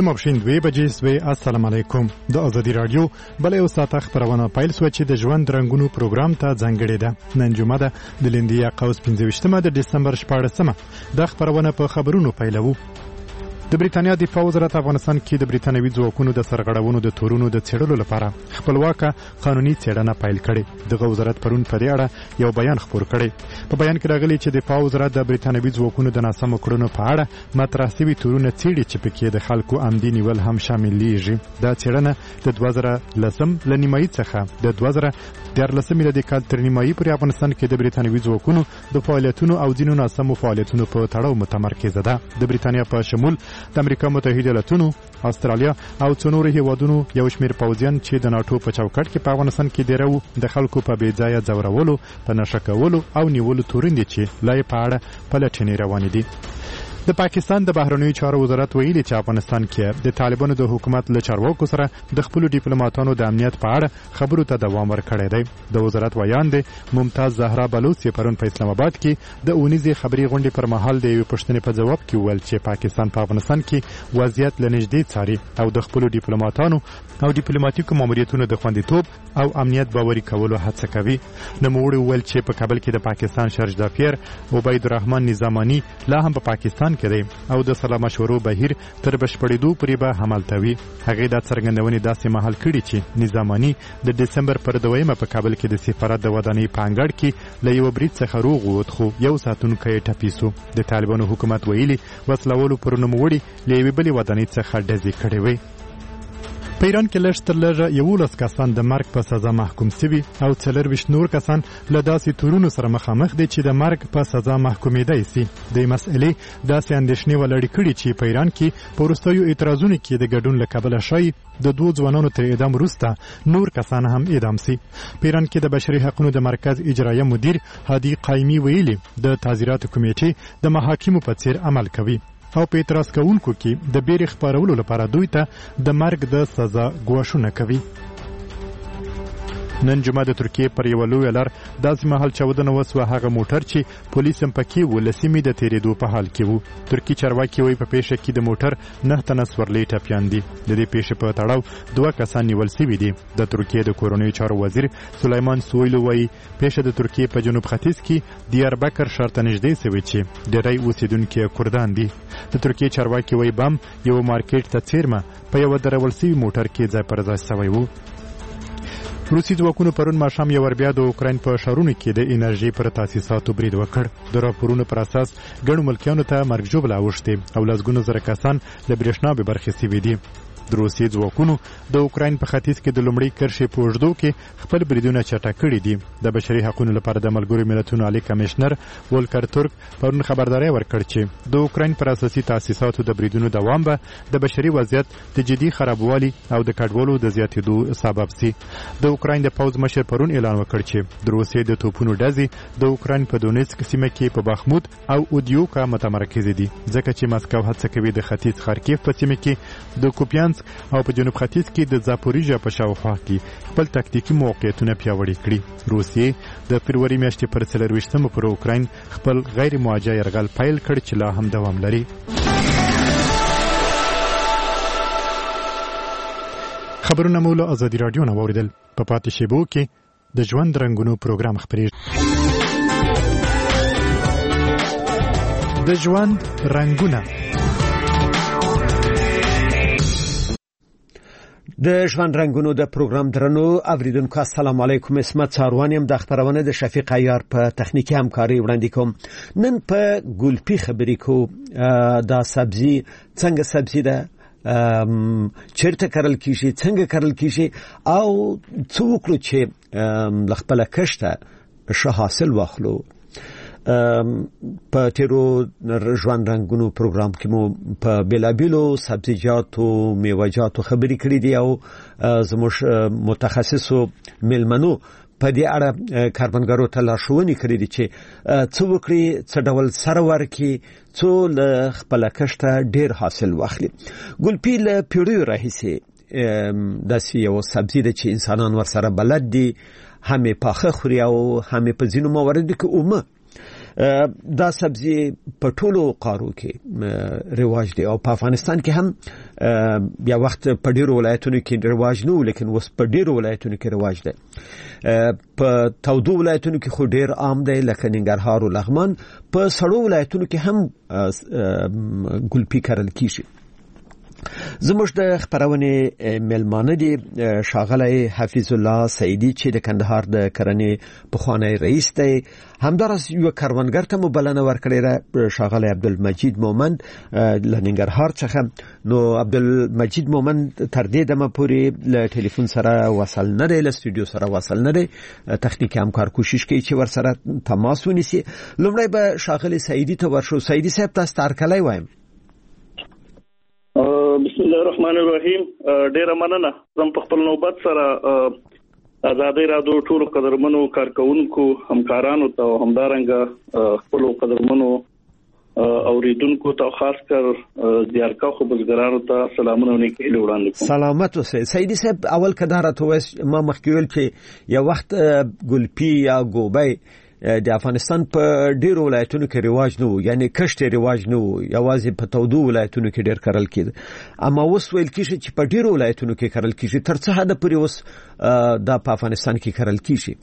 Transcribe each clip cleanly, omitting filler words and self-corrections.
ماپښین 2 بجې سوی. السلام علیکم. د ازادي رادیو بل یو ساعت خبرونه پیل سو چې د ژوند رنگونو پروګرام ته ځانګړی ده. نن جمعه ده د لیندیا قوس 15مه د دسمبر 14مه. د خبرونه په خبرونو پیلوو. د بریتانیا دفاع وزارت افغانستان کې د بریتانوي ځواکونو د سرغړونو د تورونو د څېړلو لپاره خپلواکه قانوني څېړنه پیل کړې. دغه وزارت پرون په دې اړه یو بیان خپور کړی. په بیان کې راغلي چې دفاع وزارت د بریتانوي ځواکونو د ناسمو کړنو په اړه مطرح شوي تورونه څېړي چې پکې د خلکو عمدي نیول هم شاملېږي. دا څېړنه د 2010 له نیمایي څخه د 2014 میلادي کال تر نیمایي پورې افغانستان کې د بریتانوي ځواکونو د فعالیتونو او ځینو ناسمو فعالیتونو په تړاو متمرکزه ده. د بریتانیا په شمول د امریکا متحده ایالاتونو، استرالیا او څو نورو هیوادونو یو شمېر پوځیان چې د ناتو په چوکاټ کې په افغانستان کې دیرو د خلکو په بې ځایه ځورولو، په نشه کولو او نیولو تورن دي چې لای په اړه پلټنې روانې دي. د پاکستان د بهرنیو چارو وزارت ویلي چې افغانستان کې د طالبانو د حکومت له چارواکو سره د خپل ډیپلوماټانو د امنیت په اړه خبرو ته دوام ورکړی دی. د وزارت ویان دی ممتاز زهرا بلوچ پرون په اسلام آباد کې د اونیزې خبري غونډې پر مهال د یو پښتنې په جواب کې ویل چې پاکستان په افغانستان کې وضعیت لنږدې څاري او د خپل ډیپلوماټانو او ډیپلوماټیکو ماموریتونو د خوندیتوب او امنیت باوري کولو هڅه کوي. نوموړي ویل چې په کابل کې د پاکستان شرجدافیر عبید الرحمن نظامانی لا هم په پاکستان کې دی او د سلا مشورو بهیر تر بشپړېدو پورې به عملتوي. هغه د څرګندونې داسې مهال کړي چې نظامانی د دسمبر پر 2مه په کابل کې د سفارت د ودانۍ په انګړ کې له یو برید څخه روغ ووت، خو یو ساتونکی ټپي سو. د طالبانو حکومت ویلي وسلوالو پر نوموړي له یوې بلې ودانۍ څخه ډزې کړې وې. په ایران کې لږ تر لږه 11 کسان د مرګ په سزا محکوم شوي او 24 نور کسان له داسې تورونو سره مخامخ دي چې د مرګ په سزا محکومېدای شي. د مسئلې داسې اندېښنې ولري کړي چې په ایران کې په وروستیو اعتراضونو کې د ګډون له کبله شای د 2 ځوانانو تر اعدام وروسته نور کسان هم اعدام شي. په ایران کې د بشري حقوقو د مرکز اجرایه مدیر هادي قایمي ویلي د تعزیرات کمیټې د محاکمو په څیر عمل کوي او په اعتراض کوونکو کې د بیرې خپرولو لپاره دوی ته د مرګ د سزا ګواښونه کوي. نن جمعه د ترکیې پر یو لوی لار داسې مهال چاودنه وسوه هغه موټر چې پولیس هم پکې و لسیمې د تیرېدو په حال کې وو. ترکی چارواکي وایي په پیښه کې د موټر 9 تنه سورلۍ ټپیان دي. د دې پیښې په تړاو 2 کسان نیول شوي دي. د ترکیې د کورنیو چارو وزیر سلیمان سویلو وایي پیښه د ترکیې په جنوب ختیځ کې دیاربکر ښار ته نږدې شوې چې ډېری اوسېدونکي کردان دي. د ترکیې چارواکي وایي بم یو مارکیټ ته څیرمه په یو درول شوي موټر کې ځای پر ځای شوی وو. روسي ځواکونو پرون ماښام یو ور بیا د اوکراین په ښارونو کې د انرژي پر تاسیساتو برید وکړ. د راپورونو پر اساس ګڼو ملکیانو ته مرګ ژوبله اوښتې او لسګونو زره کسان له برېښنا بې برخې شوي دي. د روسي ځواکونو د اوکراین په ختیځ کې د لومړۍ کرښې په اوږدو کې خپل بریدونه چټک کړي دي. د بشري حقوقو لپاره د ملګرو ملتونو عالی کمشنر ولکر ترک پرون خبرداری ورکړ چې د اوکراین پر اساسي تاسیساتو د بریدونو دوام به د بشري وضعیت د جدي خرابوالي او د کډوالو د زیاتېدو سبب شي. د اوکراین د پوځ مشر پرون اعلان وکړ چې د روسیې د توپونو ډزې د اوکراین په دونیتسک سیمه کې په باخموت او اودیوکا متمرکز دي، ځکه چې مسکو هڅه کوي د ختیځ خارکیف په سیمه کې د کوپیانسک او په جنوب ختیځ کې د زاپوریژا په شاوخوا کې خپل تکتیکي موقعیتونه پیاوړي کړي. روسیې د فبروري میاشتې پر 24مه پر اوکراین خپل غیر موجه یرغل پیل کړ چې لا هم دوام لري. خبرونه مو له ازادي رادیو نه واوریدل. په پاتې شیبو کې د ژوند رنګونو پروګرام خپرېږي. د ژوند رنګونه د ژوند رنګونو د پروګرام درنو اوریدونکو السلام علیکم. اسمت څاروانیم د خبرونه د شفیق عیار په تخنیکی همکاري وړاندې کوم. نن په ګلپی خبرې کو دا سبزی څنګه سبزی ده، چیرته کرل کیږي، څنګه کرل کیږي او څو وکړو چې خپل کښته ښه حاصل واخلو. په تیرو ژوند رنګونو پروګرام کې مو په بیلابیلو سبزیجاتو میوه‌جاتو خبرې کړې دي او زموږ متخصصو ملمنو په دې اړه کاربنګرو ته لارښوونې کړې دي چې څه وکړي، څه ډول سره ورکړي څو له خپل کښته ډیر حاصل واخلي. ګلپی له پیړیو راهیسې داسې یو سبزی ده چې انسانان ورسره بلد دي، هم پاخه خوري او هم په ځینو مواردو کې اومه دا سبزی په ټولو قارو کې رواج دی او په افغانستان کې هم بیا وخت په ډیرو ولایتونو کې رواج نه لیکن اوس په ډیرو ولایتونو کې رواج دی. په تودو ولایتونو کې خو ډیر عام دی لکه ننګرهار او لغمان. په سړو ولایتونو کې هم ګلپي کرل کیږي. زموږ د خبرونه ملمانه دي ښاغلی حفیظ الله سعیدی چې د کندهار د کرنې پخوانی رئیس دی. همدارس یو کاروانګر ته مبلنه ورکړی را ښاغلی عبدالمجید مومند له ننګرهار څخه. نو عبدالمجید مومند تر دې دمه پورې له ټلیفون سره وصل نه دی، له استودیو سره وصل نه دی. تخنیکی همکار کوشش کوي چې ورسره تماس ونیسي. لومړی به ښاغلی سعیدی ته ورشو. سعیدی صاحب تاسو ته هرکلی وایم. بسم الله الرحمن الرحیم. ډیره مننه. زم په خپل نوبت سره آزادۍ رادیو ټول قدرمنو کارکونکو همکارانو ته همدارنګه خپل قدرمنو اوریدونکو ته خاص کر زیارکښو بزګرانو ته سلامونه نیکي وړاندې کوم. سلامت اوسئ. سعیدی صاحب اول کدارته توس ما مخکې ویل چې یو وخت ګلپي یا ګوبی د افغانستان په ډیرو ولایتونو کې رواج نه و، یعنی کښت رواج نه و، یوازې په تودو ولایتونو کې ډیر کرل کېده. اما اوس ویل کېږي چې په ډیرو ولایتونو کې کرل کېږي. تر څه حد پورې اوس دا په افغانستان کې کرل کېږي؟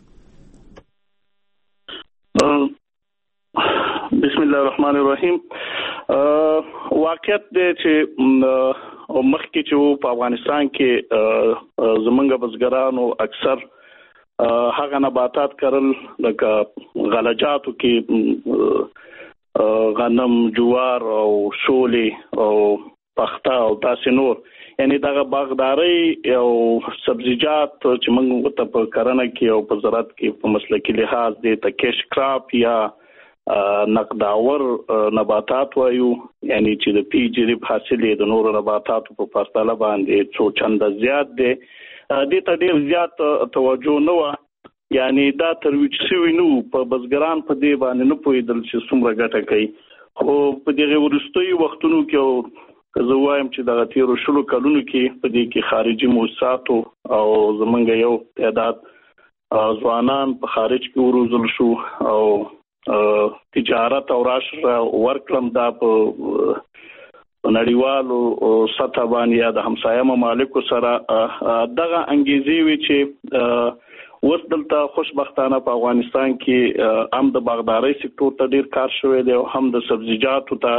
بسم الله الرحمن الرحیم. واقعیت دی چې مخکې چې په افغانستان کې زمونږ بزګرانو اکثر هغه نباتات کرل لکه غلجاتو کې غنم، جوار او شولې او پخته او داسې نور، یعنی دغه باغداري او سبزیجات چې موږ ته په کرنه کې او په زراعت کې په مسلکي لحاظ د کیش کراپ یا نقداور نباتات وایو، یعنی چې د پیجری حاصل د نور نباتاتو په فاصله باندې څو چنده زیات دی. دې ته ډیر زیات توجه نه و، یعنی دا ترویج شوی نو په بزګران په دې باندې نه پوهېدل چې څومره ګټه کوي. خو په دغه وروستیو وختونو کې زه وایم چې دغه تیرو شلو کلونو کې په دې کې خارجي موسساتو او زمونږ یو تعداد ځوانان په خارج کې وروزل شو او تجارت او راشد ورکړم دا په نړیوالو سطح باندې یا د همسایه ممالکو سره دغه انګیزې وی چې اوس دلته خوشبختانه په افغانستان کې هم د باغداري سکتور ته ډیر کار شوی دی او هم د سبزیجاتو ته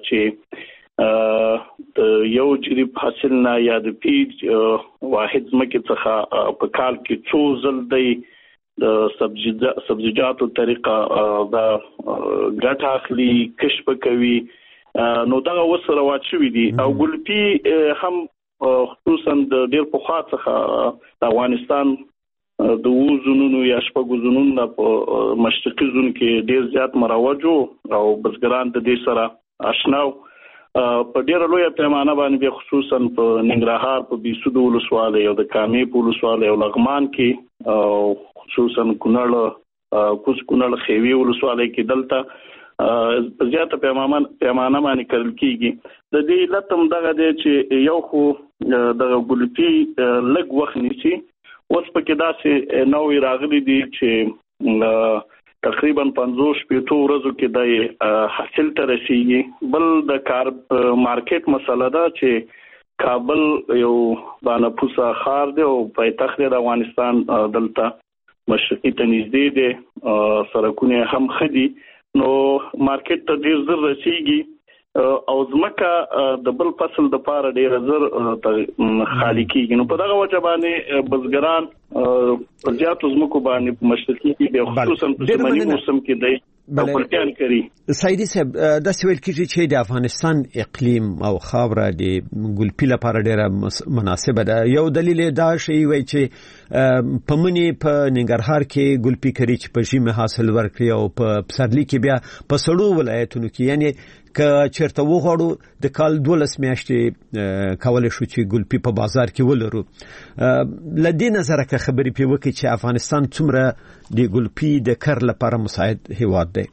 چې یو جریب حاصل نه یا د پیج واحد ځمکې څخه په کال کې څو ځل دی د سبزیجاتو طریقه دا ګټه اخلي، کشف کوي. نو دا اوس رواج شوی دی او ګلپي هم خصوصا د ډیر پخوا څخه د افغانستان د وزنونو یا شپږ زونونو په مشرقي زون کې ډیر زیات مروج او بزګران د دې سره آشنا په ډیر لوی پیمانه باندې خصوصا په ننګرهار په بیسود ولسوالۍ او د کامې په ولسوالۍ او لغمان کې او خصوصا کونړ خیوي ولسوالۍ کې دلته په زیاته پیمانه باندې کرل کیږي. د دې لتم دغه دی چې یو خو د ګلپي لږ وخت نیسي. اوس پکې داسې نوې راغلي دي چې تقریبا 50 ورځو کې د حاصل ته رسیږي. بل د کار مارکیټ مسله ده چې کابل یو باندې پوسا خار دی او پایتخت د افغانستان دلته مشرقي ته نږدې دی، سرکونه هم خدي، نو مارکیټ ته ډیر زر رسیږي او ځمکه د بل فصل د پاره ډیر زر خالی کیږي. نو په دغه وجه باندې بزګران په زیاتو ځمکو باندې مشرقي کې خصوصا په زمینی موسم کې دی پلټان کوي. سعیدی صاحب دا سوال کیږي چې د افغانستان اقلیم او خاوره د ګلپي لپاره ډیره مناسبه ده. یو دلیل دا شی وای چې په منی په ننګرهار کې ګلپي کوي چې په ژمي حاصل ورکړي او په پسرلي کې بیا په سړو ولایتونو کې، یعنی که چیرته وغواړو د کال 12 میاشتې کولای شو چې ګلپي په بازار کې ولرو. لدې نظر که خبرې په وکړي چې افغانستان څومره د ګلپي د کر لپاره مساعد هیواد دی.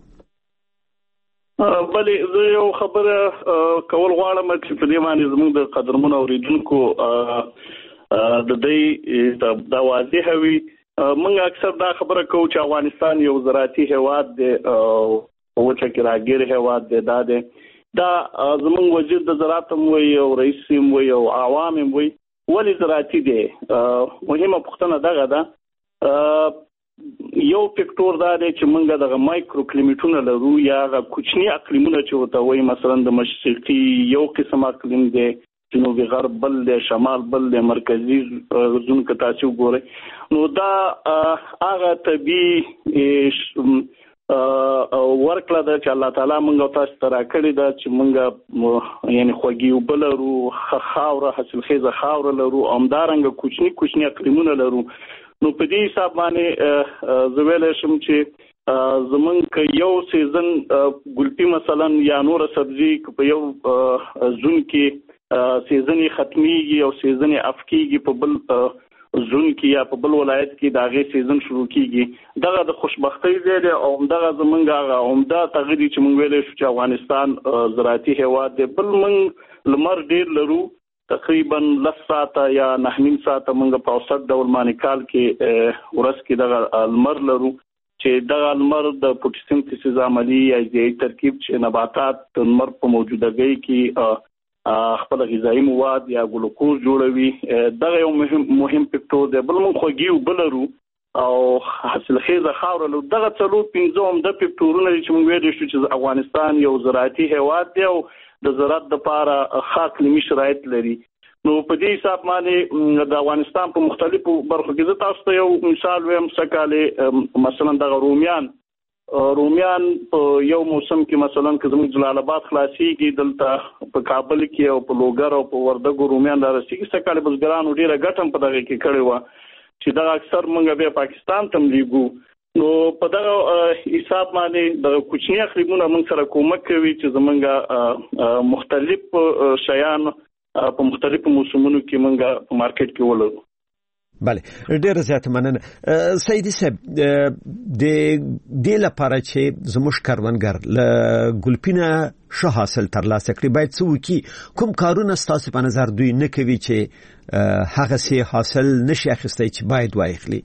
بلې زه یو خبره کول غواړم چې په دې باندې زموږ د قدرمنو اوریدونکو د دې د واضح وي. موږ اکثر دا خبره کوو چې افغانستان یو زراعتي هیواد دی او وچه کې راګیر هواد دی دا زمونږ وزیر د زراعت هم وي او رئیس هم وي او عوام هم وي ولې زراعتي دی مهمه پوښتنه دغه ده یو فکټور دا دی چې موږ دغه مایکرو کلیمیټونه لرو یا هغه کوچني اقلیمونه چې ورته وایي مثلا د مشرقي یو قسم اقلیم دی جنوبي غرب بل دی شمال بل دی مرکزي زون که تاسو وګورئ نو دا هغه طبیعي ورکړه ده چې الله تعالی موږ تاسو ته راکړې ده چې موږ یعنی خوږی وبه لرو خاوره حاصلخیزه خاوره لرو همدارنګه کوچني اقلیمونه لرو نو په دې حساب باندې زه ویلی شم چې زمونږ یو سیزن ګلپي مثلا یا نور سبزي په یو زون کې سیزن ختمیږي او سیزن افکیږي په بل زون کې یا په بل ولایت کې د هغې سیزن شروع کیږي دغه د خوشبختۍ ځای دی او همدغه زمونږ هغه عمده تغیر چې موږ ویلی شو چې افغانستان زراعتي هیواد دی بل موږ لمر ډېر لرو تقریبا 10 ساعته یا 9 ساعته موږ په اوسط ډول باندې کال کې ورځ کې دغه لمر لرو چې دغه لمر د فوټوسنتیسیس عملي یا ځای ترکیب چې نباتات د لمر په موجودګۍ کې خپل غذایی مواد یا ګلوکوز جوړوي دغه یو مهم فکټور دی بل موږ خوږی وبه لرو او حاصلخیزه خاوره لرو دغه 4-5 عمده فکټورونه چې موږ ویلی شو چې افغانستان یو زراعتي هیواد دی او د زراعت دپاره ښه اقلیمي شرایط لري نو په دې حساب باندې د افغانستان په مختلفو برخو کې زه تاسو ته یو مثال وایم سکهالی مثلا دغه رومیان په یو موسم کې مثلا که زموږ جلال آباد خلاصيږي دلته په کابل کې او په لوګر او په وردګو رومیان رارسېږي سکهالی بزګرانو ډېره ګټه هم په دغه کې کړې وه چې دغه اکثر موږ بیا پاکستان ته هم لیږو نو په دغه حساب باندې دغه کوچني اقلیمونه موږ سره کومک کوي چې زموږ مختلف شیان په مختلفو موسمونو کې موږ په مارکیټ کې ولرو بله ډېر زیات مننه سیدي صاحب د دې لپاره چې زموږ کروندګر له ګلپینه ښه حاصل ترلاسه کړي باید څه وکړي کوم کارونه ستاسو په نظر دوی نه کوي چې هغسې حاصل نشي اخیستی چې باید واخلي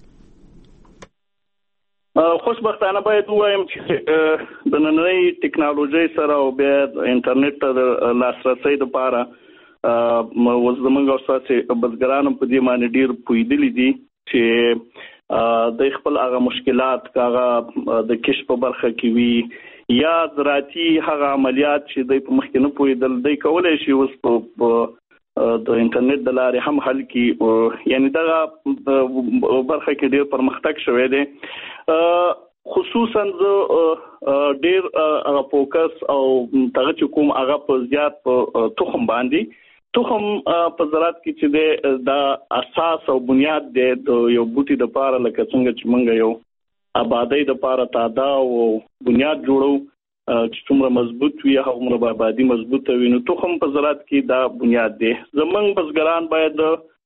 خوشبختانه باید ووایم چې د نننۍ ټکنالوژۍ سره او بیا انټرنیټ ته د لاسرسۍ دپاره زمونږ او ستاسې بزګرانو په دې باندې ډېر پوهېدلي دي چې د خپل هغه مشکلات که هغه د کښت په برخه کې وي یا زراعتي هغه عملیات چې دوی په مخکې نه پوهېدل دوی کولی شي اوس په د انټرنیټ د لارې هم حل کړي یعنی دغه برخه کې ډېر پرمختګ شوی دی خصوصا ډېر هغه فوکس او دغه چې کوم هغه په زیات په تخم باندې تخم په زراعت کې چې دی دا اساس او بنیاد دی د یو بوټي دپاره لکه څنګه چې موږ یو آبادۍ دپاره تاده او بنیاد جوړو چې څومره مضبوط وي هغومره به آبادي مضبوطه وي نو تخم په زراعت کې دا بنیاد دی زموږ بزګران باید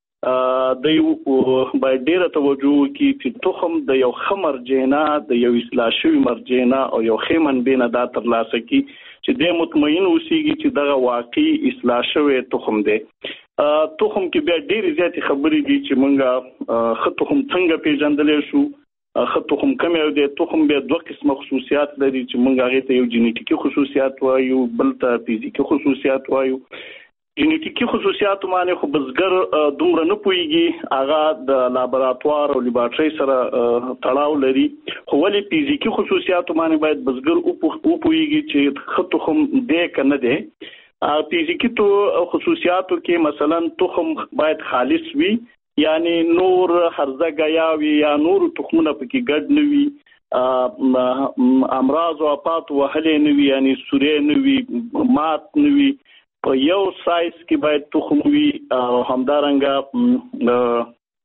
باید ډیره توجه وکړي چې تخم د یو ښه مرجع د یو اصلاح شوي مرجع او یو ښې منبع نه دا ترلاسه کړي چې دی مطمئن اوسیږي چې دغه واقعي اصلاح شوی تخم دی تخم کې بیا ډېرې زیاتې خبرې دي چې موږ ښه تخم څنګه پیژندلی شو ښه تخم کوم یو دی تخم بیا 2 قسمه خصوصیات لري چې موږ هغې ته یو جینیټیکي خصوصیات وایو بل ته فزیکي خصوصیات وایو جینیټیکي خصوصیاتو باندې خو بزګر دومره نه پوهېږي هغه د لابراتوار او لیبارټرۍ سره تړاو لري خو ولې فزیکي خصوصیاتو باندې باید بزګر وپوهېږي چې ښه تخم دی که نه دی فزیکي خصوصیاتو کې مثلا تخم باید خالص وي یعنی نور هرزه ګیاوي یا نور تخمونه پکې ګډ نه وي امراض او آفات وهلې نه وي یعنی سورې نه وي مات نه وي په یو سایز کې باید تخم وي او همدارنګه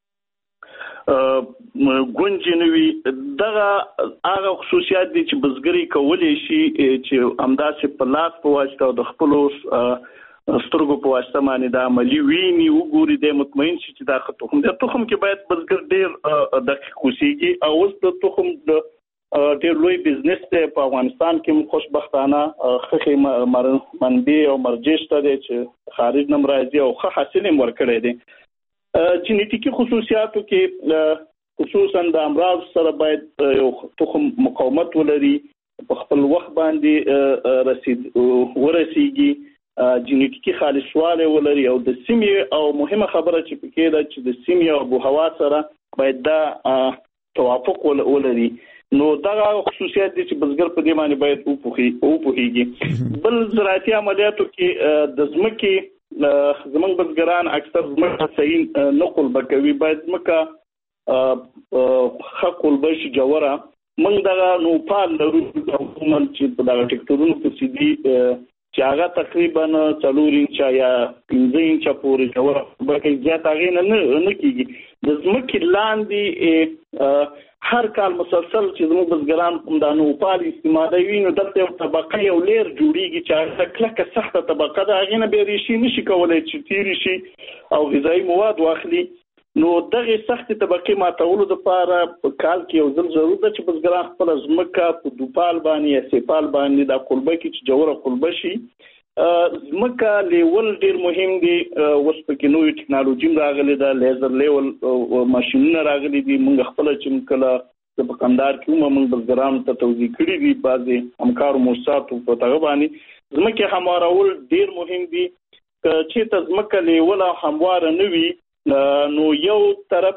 ګونجې نه وي دغه هغه خصوصیات دي چې بزګري کولی شي چې همداسې په لاس په واسطه او د خپلو سترګو په واسطه باندې دا عملي ویني وګوري دی مطمئن شي چې دا ښه تخم دی تخم کې باید بزګر ډېر دقیق اوسېږي او اوس د تخم د ډېر لوی بزنس دی په افغانستان کې خوشبختانه ښه منبع او مرجع شته دی چې خارج نه راځي او ښه حاصل یې ورکړی دی جینیټیکي خصوصیاتو کې خصوصا د امراض سره باید یو تخم مقاومت ولري په خپل وخت باندې ورسیږي جینټیکي خالصواله ولري او د سیمې او مهمه خبره چې پکې ده چې د سیمې او ابو هوا سره باید دا توافق ولري نو دا خصوصیات دي چې بزګر په دې باندې باید وپوهیږي بل زراعتي عملیاتو کې د ځمکې زمونږ بزګران اکثر ځمکه صحیح نقل بکوي باید ځمکه حق البش جوړه موږ دا نو پال لرو عموما چې په دا ټیکټورونو کې سیدي چې هغه تقریبا 4 انچ یا 15 انچ پورې جوړه بلکې زیات هغه نه کیږي د ځمکې لاندې هر کال مسلسل چې زموږ بزګران د نوپال استعمالوي نو دلته یو طبقه یو لیر جوړیږي چې هغه کلکه سخته طبقه ده هغه نه به ریشي نشي کولای چې تیری شي او غذایی مواد واخلي نو دغه سخت طبقه ماتولو لپاره په کال کې یو ځل ضرورت ده چې بزګران خپل ځمکه په دوپال باندې یا سیپال باندې د قلبه کې چې جوړه قلبه شي ځمکه لیول ډیر مهم دي اوس په کې نوې ټکنالوژي راغلي ده لیزر لیول ماشينونه راغلي دي موږ خپل چې کله د بقندار کې موږ بزګرانو ته توضیح کړی دي بعضي همکارو موسساتو په تغه باندې ځمکه هموارول ډیر مهم دي چې ته ځمکه لیول هموار نه وي نو یو طرف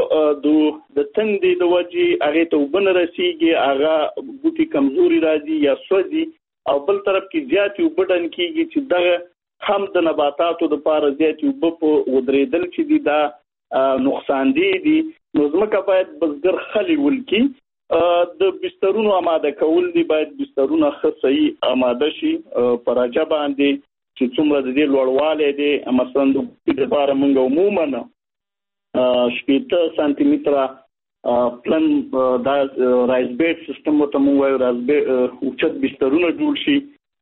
د تندې د وجې هغه ته وبن رسیږي هغه بوټي کمزوري راځي یا سوځي او بل طرف کې زیات وبدن کیږي چې دغه هم د نباتاتو د لپاره زیات وب په ودرېدل چې دي دا نقصان دي نو ځمکه باید بزګر خلی ولکي د بسترونو آماده کول دي باید بسترونه خصي آماده شي پراجا باندې چې څومره د دې لوړواله دي مثلا د لپاره موږ عموما 18 سانتي متره پلان دا رایز بیډ سیستم ته موږ وایو رایز بیډ اوچت بسترونه جوړ شي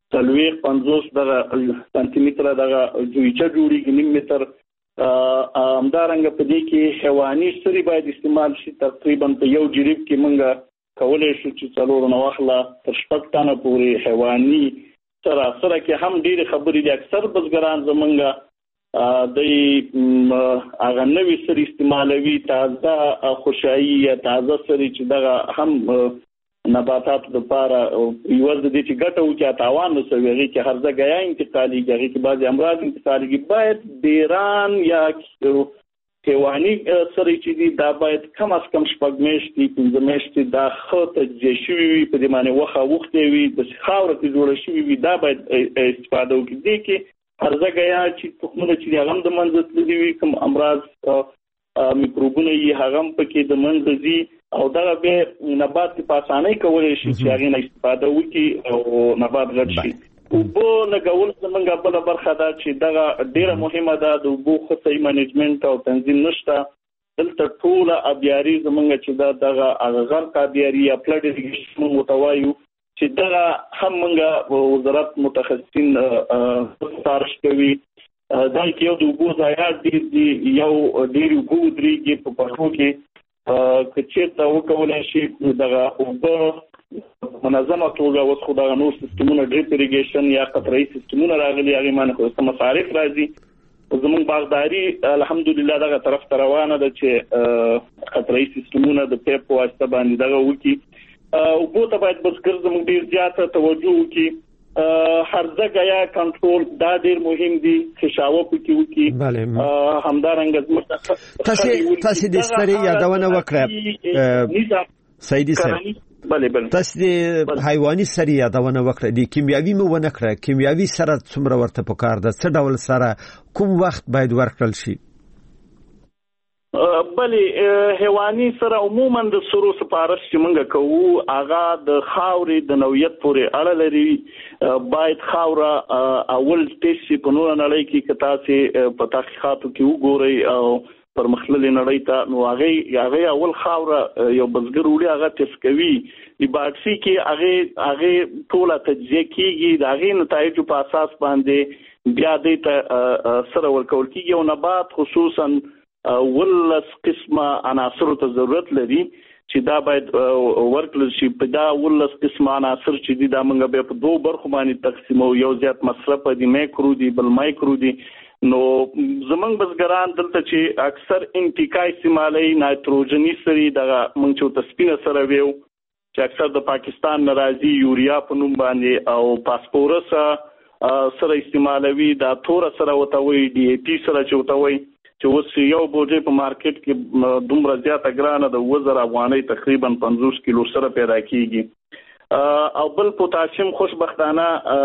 50 دغه سانتي متره دغه جوړیچه جوړیږي نیم متر همدارنګه په دې کې حیواني سری باید استعمال شي تقریبا په یو جریب کې موږ کولای شو چې څلور نو واخله تر شپږ تنه پورې حیواني سره کې هم ډېر خبرې دي اکثر بزګران زمونږ د هغه نوې سری استعمالوي تازه خوشایي یا تازه سری چې دغه هم نباتاتو لپاره یوز د دې چې ګټه وکړي تاوان نو سوي هغه کې هرڅه غیا انتقالي هغه کې بعضي امراض انتقالي باید ډیران یا حیواني سری چې دي دا باید کم از کم شپږ میاشتې 15 میاشتې دا خطه جشوي وي په دې معنی وخت وي د خاور کې جوړ شوی وي دا باید استفاده وکړي دي کې هرڅه غیا چې تخمونه چې هغه د منځ لري وي کوم امراض میکروبونه یې هغه په کې د منځ او دا به نبات په اسانۍ کولای شي چې هغه نه استفاده وکړي او نبات غټ شي وبو لګول څنګه بل برخه دا چې دغه ډیره مهمه ده د وبو خصي منیجمنت او تنظیم نشته دلته ټول ابياري زمونږ چې دغه اغغر کابياري یا فلډ ایریګیشن متوایو چې دغه هم موږ وزارت متخصصین تارش کوي دا یو د وبو ضایعات دي یو ډیر وبو درېږي په پښتو کې چې تا وکولای شي دغه وبو منظمه توګه اوس خو دا نور سیستمونه ډریپ ایریګیشن یا قطره‌ای سیستمونه راغلي هغه باندې خو مصارف راځي زموږ باغداري الحمدلله دغه طرف ته روانه ده چې قطره‌ای سیستمونه د پیپ واسطه باندې دغه وکي او بو ته باید بزګر زموږ ډیر زیاته توجه وکي هرځه یا کنټرول دا ډیر مهم دي خشاوه پکې وکي همدارنګه تاسو د ستري یادونه وکړه سیدی صاحب بله تاسو د حیواني سری یادونه وکړه د کیمیاوي مو ونه کړه کیمیاوي سره څومره ورته پکار ده څه ډول سره کوم وخت باید ورکړل شي بله حیواني سره عموما د سرو سپارښت چې موږ کوو هغه د خاورې د نوعیت پورې اړه لري باید خاوره اول ټیسټ په نور نړۍ کې کتاسي په تحقیقاتو کې وګورئ او پر مخللې نړۍ ته نو هغه اول خاوره یو بزګر وړي هغه تست کوي د باکسي کې هغه ټوله تجزیه کیږي د هغه نتایج په اساس باندې بیا د سره ورکول کیږي او نبات خصوصا ولس قسمه عناصر ته ضرورت لري چې دا باید ورکل شي په دا ولس قسمه عناصر چې دي دا موږ به په دوه برخو باندې تقسیمو یو زیات مصرف دي مایکرو دي بل مایکرو دي نو زمنګ بزګران دلته چې اکثر انټیکای استعمالي نایتروجني سری دغه موږ چې تسپینه سره ویو چې اکثر د پاکستان ناراضي یوریا په نوم باندې او پاسپورس سره استعمالوي دا تور سره وتوي ډي اي پی سره چوتوي چې اوس یو بوجي په مارکیټ کې دومره زیاته ګرانه د 2000 افغانۍ تقریبا 50 کیلو سره پیدا کیږي او بل پوتاشیم خوشبختانه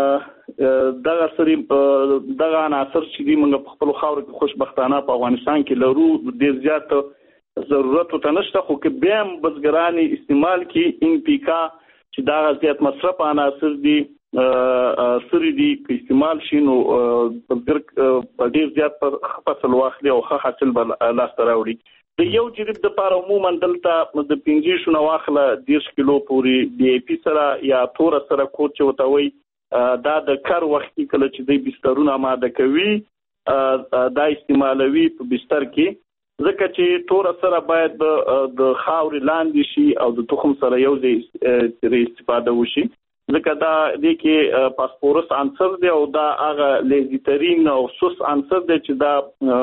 دغه سری دغه عناصر چې دی موږ په خپل خاور کې خوشبختانه په افغانستان کې لرو ډیر زیات ضرورت ته نشته خو کې بیا بزګرانی استعمال کې ان پی کا چې دا زیات مصرف عناصر دي سری دي استعمال شینو بزګر په ډیر زیات پر فصل واخلي او ښه حاصل بل لاس راوړي د یو جریب د لپاره عموما دلته د 15 شنو واخله 10 کیلو پوري ډي اي پی سره یا تور سره کوټ چوتوي دا د کار وخت کله چې د بسترونو آماده کوي دا استعمالوي په بستر کې ځکه چې تور سره باید د خاوري لاندې شي او د تخم سره یو ځای استفاده وشي ځکه دا د کې پاسپورس عنصر دی او دا هغه لیزیترین او سوس عنصر دی چې دا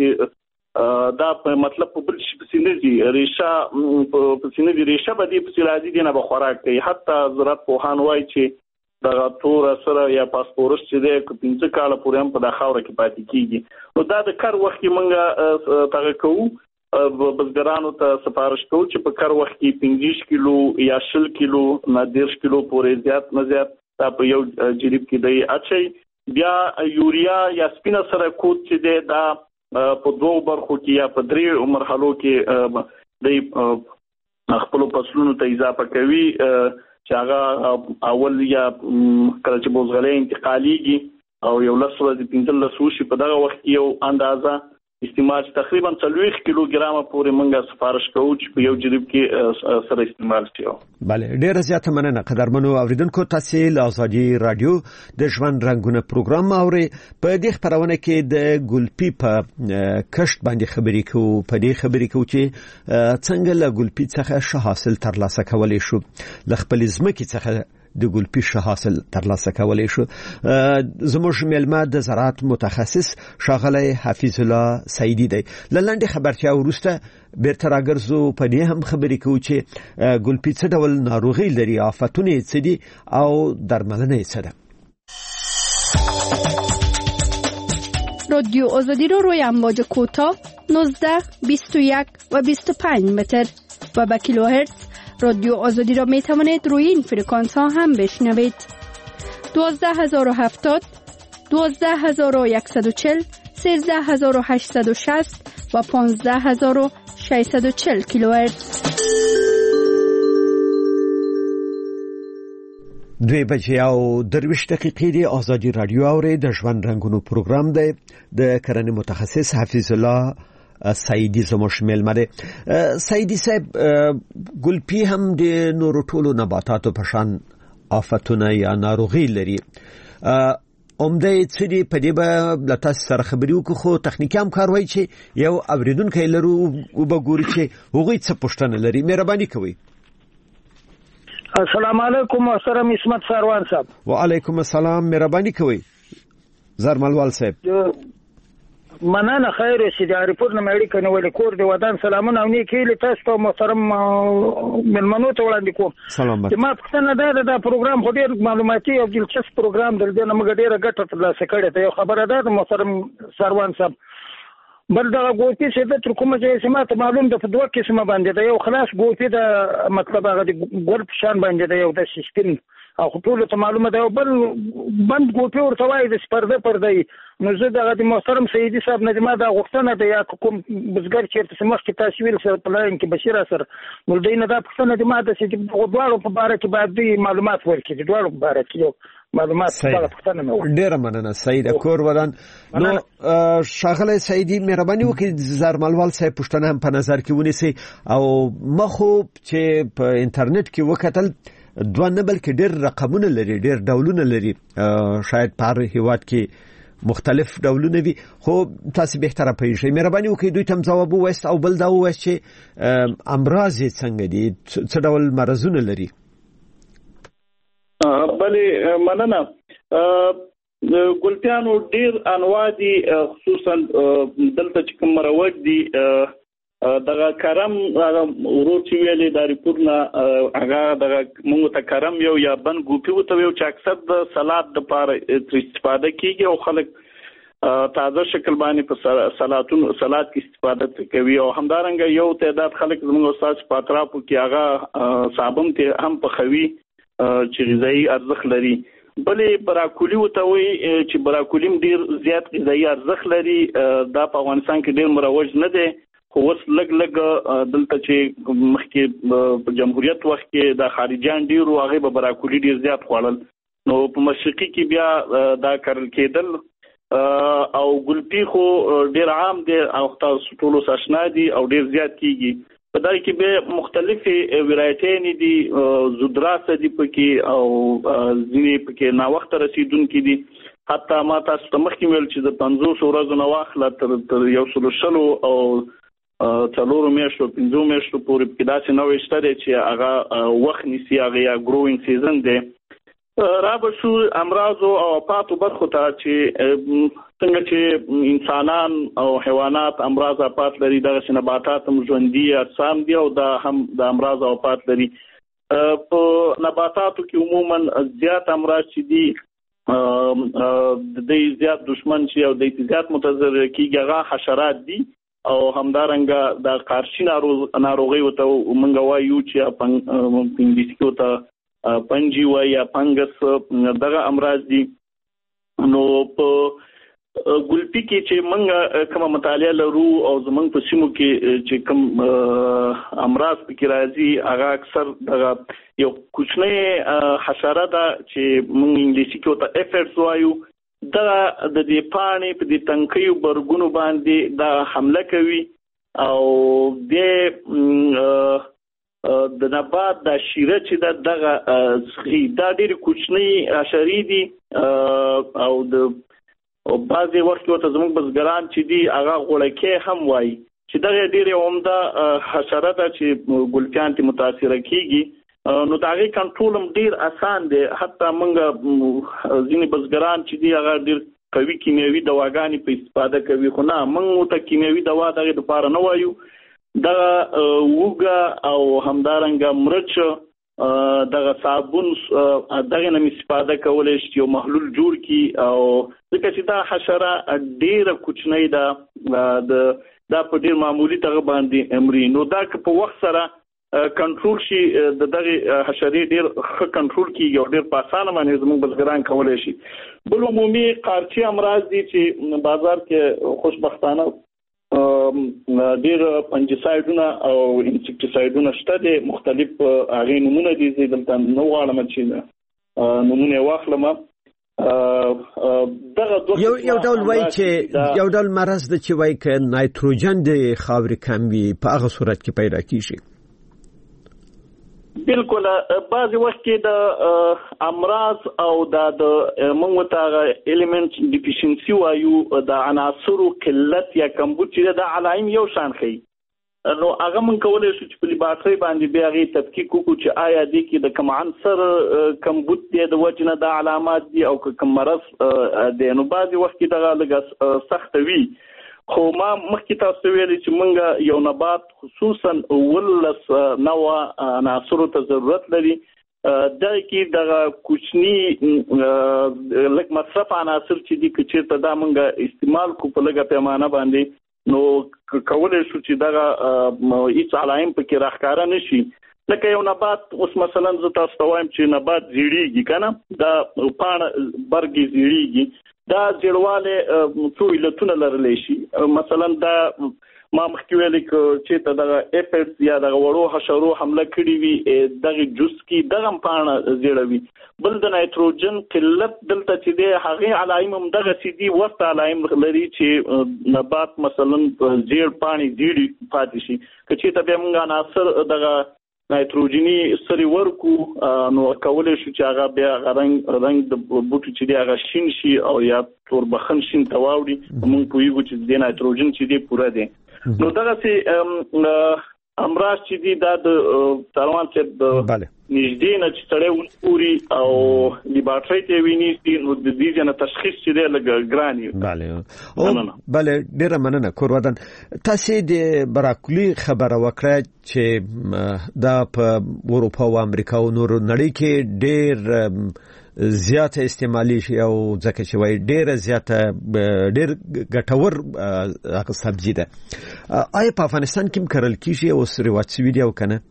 به دا په مطلب په بل شي سینځي ریشه په سینځي ریشه به دې په سلازي دی نه به خوراک کوي حتی زراعت پوهان وایي چې دا تور سره یا پاسپورس چې دی 15 کال پورې هم په د خاور کې پاتې کیږي نو دا د کار وخت کې موږ تاګه کوو بزګرانو ته سپارښت کوو چې په کار وخت کې 15 کیلو یا 10 کیلو نه 10 کیلو پورې زیات نه زیات تا په یو جریب کې دی اچي بیا یوریا یا سپینا سره کوټ چې دی دا په دوه برخو کې یا په درې مرحلو کې د خپل فصلونو ته اضافه کوي چې هغه اول یا کله چې بوزغلې انتقاليږي او یو لسره د 15 وشي په دغه وخت یو اندازه استعمال تقریبا 40 کیلوګرام پورې مونږه سفارش کوو چې په یو جریب کې سره استعمال شي. بله ډیره زیاته مننه قدرمنو اوریدونکو تاسو له ازادي رادیو د ژوند رنگونه پروګرام اوري په دې خبرونه کې د ګلپی په کشت باندې خبرې کوو په دې خبرې کوو چې څنګه له ګلپی څخه ښه حاصل ترلاسه کولای شو ل خپل ځمکې څخه د ګلپی ښه حاصل ترلاسه کولای شو زموږ ملما د زراعت متخصص شاغلی حفیظ الله سعیدی دی لاندې خبرتیا ورسته بیرته راګرځو په دې هم خبرې کوو چې ګلپی څه ډول ناروغي لري آفتونه څه دي او درملنه یې څه ده. رادیو آزادی رو روی امواج کوتاه 19 21 و 25 متر و با کیلوهرتز رادیو آزادی را می توانید روی این فرکانس ها هم بشنوید. 12070 12140 13860 و 15640 کیلوهرتز. 2:23 دقیقې دی آزادی رادیو اوري د ژوند رنگونو پروګرام دی د کرنې متخصص حفیظ الله سعیدی زموږ ملما دی. سعیدی صاحب ګلپی هم د نورو ټولو نباتاتو په شان آفتونه یا ناروغي لري عمده څه دی په دې به تاسو سره خبرې وکړو خو تخنیکی هم کار وایي چې یو اوریدونکو لرو او به ګوري چې هغوی څه پوښتنه لري. مهرباني کوئ. السلام علیکم محترم عصمت ساروان صاحب. وعلیکم السلام. مهرباني کوئ زرملوال صاحب. مننه خیر اوسې د اړیپور نه مېړي کنه ولې کور دی ودان سلامونه او نیکی له تاسو ته محترم ملمنو ته وړاندې کوم. سلام. ما پښتنه دا پروګرام خو ډیر معلوماتي او دلچسپ پروګرام درته نه موږ ډیره ګټه ترلاسه کړې ته یو خبره ده محترم سروان صاحب. بل دا ګوتې چې د تر کومه ځای سمات معلوم ده په دوه قسمه باندې ده یو خلاص ګوتې د مطلب هغه د ګل په شان باندې ده یو د سیستم او ټول ته معلومه ده بل بند ګوتې ورته وایي د پرده نو زه د محترم سیدی صاحب نه ما دا غوښتنه ده یا کوم بزګر چې تاسو مخکې تاسو ویل سره پلاین کې بشیر سره نو دینه دا پښتنه د ما د چې غوډوالو په باره کې باید معلومات ورکړي د دوړو په باره کې معلومات څنګه پښتنه مې ډیر مننه سید کور ودان. نو شاغله سیدی مهرباني وکړئ زرملوال صاحب پښتنه هم په نظر کې ونیسي او مخو چې په انټرنیټ کې وکتل دوه نه بلکې ډیر رقمونه لري ډیر ډولونه لري شاید په هیواد کې مختلف ډولونه وي خو تاسو به تر پېښې مهرباني وکړئ دوی تم جواب وست او بل دا وست چې امراض څنګه دي څه ډول مرزونه لري. بله مننه. ګلپیانو ډیر انواع دي خصوصا دلته چې کوم مروج دي دغه کرم ورو چې ویلې د ریپورت نه هغه دغه موږ ته کرم یو یا بن ګوپی وته یو چې اکثر د سلاد د لپاره استفاده کیږي او خلک تازه شکل باندې په سلاد کې استفاده کوي او همدارنګه یو تعداد خلک زموږ استاد پاتراپو کې هغه صابون ته هم په خوي چې غذایی ارزښت لري. بلې براکولی وته وي چې براکولیم ډیر زیات غذایی ارزښت لري. دا په افغانستان کې ډیر مروج نه دی خو اوس لګ دلته چې مخکې په جمهوریت وخت کې د خارجيان ډیرو هغه به براکولی ډیر زیات خوړل نو په مشرقي کې بیا دا کارل کېدل او ګلپی خو ډیر عام دي او تاسو ټول آشنا دي او ډیر زیات کیږي. په دای کې به مختلفي ولایتونه دي زودراسه دي پکې او ځینې پکې نا وخت رسیدونکو دي. حتی ما تاسو ته مخکې ویل چې د 500 ورځې نو واخله تر یو سلو او څلورو میاشتو 5 میاشتو پورې کې داسې نوې شته چې هغه وخت نسی هغه یا ګروینګ سیزن دی. رابشو امراض او آفات برخو ته چې څنګه چې انسانان او حیوانات امراض آفات لري دغه نباتات هم ژوندي اجسام دي او دا هم د امراض او آفات لري. په نباتاتو کې عموما زیات امراض چې دي د زیات دشمن شي او د زیات متضرر کیږي هغه حشرات دي او همدارنګه د قارشي ناروغي وته مونږ وایو چې په انګلیسي کې وته پنجي یا فنګس دغه امراض دي. نو په ګلپی کې چې موږ کوم مطالعه لرو او زمونږ په سیمو کې چې کوم امراض پکې راځي هغه اکثر دغه یو کوچنی حشره ده چې موږ انګلیسي کې وته افیډز وایو. دا د دې پاڼې په دې تنکیو برګونو باندې دا حمله کوي او د د نبات د شیره چې دغه دا ډېر کوچنی حشرې دي او د بعضي وخت ورته زموږ بزګران چې دي هغه غوړکې هم وایي چې دغه ډېر عمده حشره ده چې ګلپیان ته متاثر کیږي. نو دا غي کنټرول هم ډېر آسان دی. حتی موږ ځینې بزګران چې دي هغه ډېر قوي کیمیاوي دواګانې په استفاده کوي خو نه موږ ته کیمیاوي دوا دغه لپاره نه وایو. دا وګه او همدارنګه مرچ دغه صابون دغه نه استفاده کولای شي یو محلول جوړ کی او ځکه چې دا حشره ډیره کوچنۍ ده دا په ډیر معمولی تغه باندې امري. نو دا په وخت سره کنټرول شي دغه حشرې ډیر ښه کنټرول کیږي او ډیر په اسانه باندې زموږ بزګران کولای شي. بل عمومي قارچي امراض دي چې بازار کې خوشبختانه ډیر فنجسایډونه او انسیکټیسایډونه شته دي مختلف هغه نمونه دي چې دلته نو غواړم چې نمونه واخلم. یو ډول وایي چې یو ډول مرض د چې وایي ک نایتروجن د خاورې کم وي په هغه صورت کې پیدا کیږي. بالکل بعضی وخت کې د امراض او د موږ ته الیمنت ډیفیشنسي وایو د عناصرو قلت یا کمبود چې د علائم یو شان خي. نو هغه موږ کولای شو چې په لیبارټري باندې بیا غي تفکیک وکړو چې آیا د کې د کوم عنصر کمبود دی د وجنه د علامات دي او کوم مرض دی. نو بعضی وخت کې دغه لږ سخت وي خو ما مخکې تاسو ویلي چې مونږ یو نبات خصوصا ولس نوع عناصرو ته ضرورت لري. دا کې دغه کوچنی لکه مصرف عناصر چې دي چې دا مونږ استعمال کو په لږه پیمانه باندې نو کولای شو چې دغه هیڅ علائم پکې راښکاره نشي. لکه یو نبات اوس مثلا زه تاسو ته وایم چې نبات زیړیږي کنه دا پاڼه برګي زیړیږي دا جوړواله څو علتونه لرلی شي. مثلا دا ما مخکې ویل چې دغه افیډز یا دغه وړو حشرو حمله کړې وي دغه جوس کې دغه پاڼه زیړوي. بل د نایتروجن قلت دلته چې دی هغه علائم هم دغه سیدي وسط علائم لري چې نبات مثلا زیړ پاڼې زیړي پاتې شي. که چې ته به موږ عناصر دغه نایتروجنی سری ورکو نو کولای شو چې هغه بیا رنگ د بوټو چې دی هغه شین شي او یا تور بخن شین تواوړي موږ پویږو چې د نایتروجن چې دی پوره دی. نو دغه سي امراض چې دي دا د سروان څخه د نږدې نه چې سړی ونپوري او لیبارټري ته ویني نو د دې جن تشخیص چې دی لږ ګران وي. بله ډیره مننه کورودن. تاسو د براکلی خبره وکړه چې دا په اروپا او امریکا او نور نړۍ کې ډیر زیاته استعمالي شي او ځکه چې وای ډیره زیاته ډیر ګټور سبزی ده. آیا په افغانستان کې کرل کیږي او سره واچوي دی او کنه؟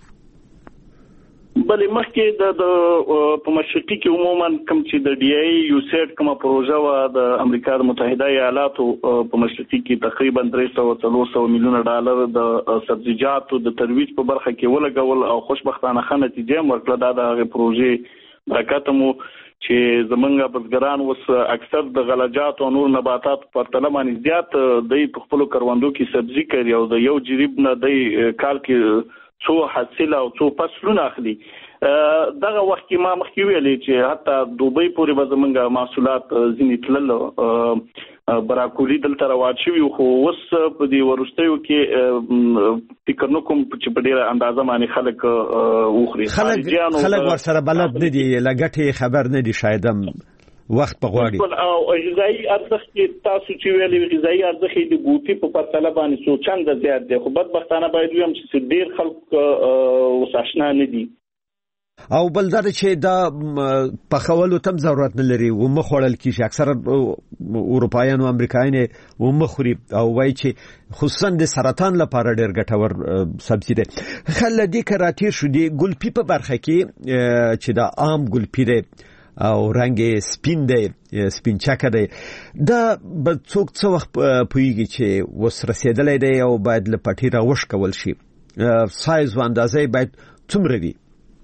بلې مخکې د په مشرقي کې عموما کوم چې د ډي ای یو سیټ کومه پروژه و د امریکا متحده ایالاتو په مشرقي کې تقریبا 300 میلیون ډالر د سبزیجاتو د ترویج په برخه کې ولګول او خوشبختانه ښه نتیجه ورکړه. دا د پروژې برکت مو چې زمونږ بزګران اوس اکثر د غلجات او نور نباتات په تلمانی زیات د خپل کروندو کې سبزی کوي او د یو جریب نه د کال کې څو حاصل او څو فصلونه اخلي. دغه وخت کې ما مخکې ویلې چې حتی دوبۍ پورې به زمونږ محصولات ځینې تلل براکولي دلته روان شوي خو اوس په دې وروستیو کې فکر نه کوم چې په ډیره اندازه باندې خلک وخوري. خلک ورسره بلد نه دي لګټې خبر نه دي شاید وخت په غواړي او غذایی ارزښت کې تاسو چې ویلې غذایی ارزښت د ګوتې په پرتله باندې څو چنده زیات دی خو بدبختانه باید ویم چې ډیر خلک وساشنا نه دي او بل دا چې دا په خولو تم ضرورت نه لري و مخوړل کیږي اکثر اروپایان او امریکایان و مخوري او وای چې خصوصا د سرطان لپاره ډیر ګټور سبزی دی. خل دې کراتیر شو دی ګلپی په برخه کې چې دا عام ګلپی دی او رنگ سپین دی سپین چکه دی دا به څوک څو وخت پویږي چې وس رسیدلې دی او باید لپټی راوښ کول شي سایز و اندازې باید څومره وي؟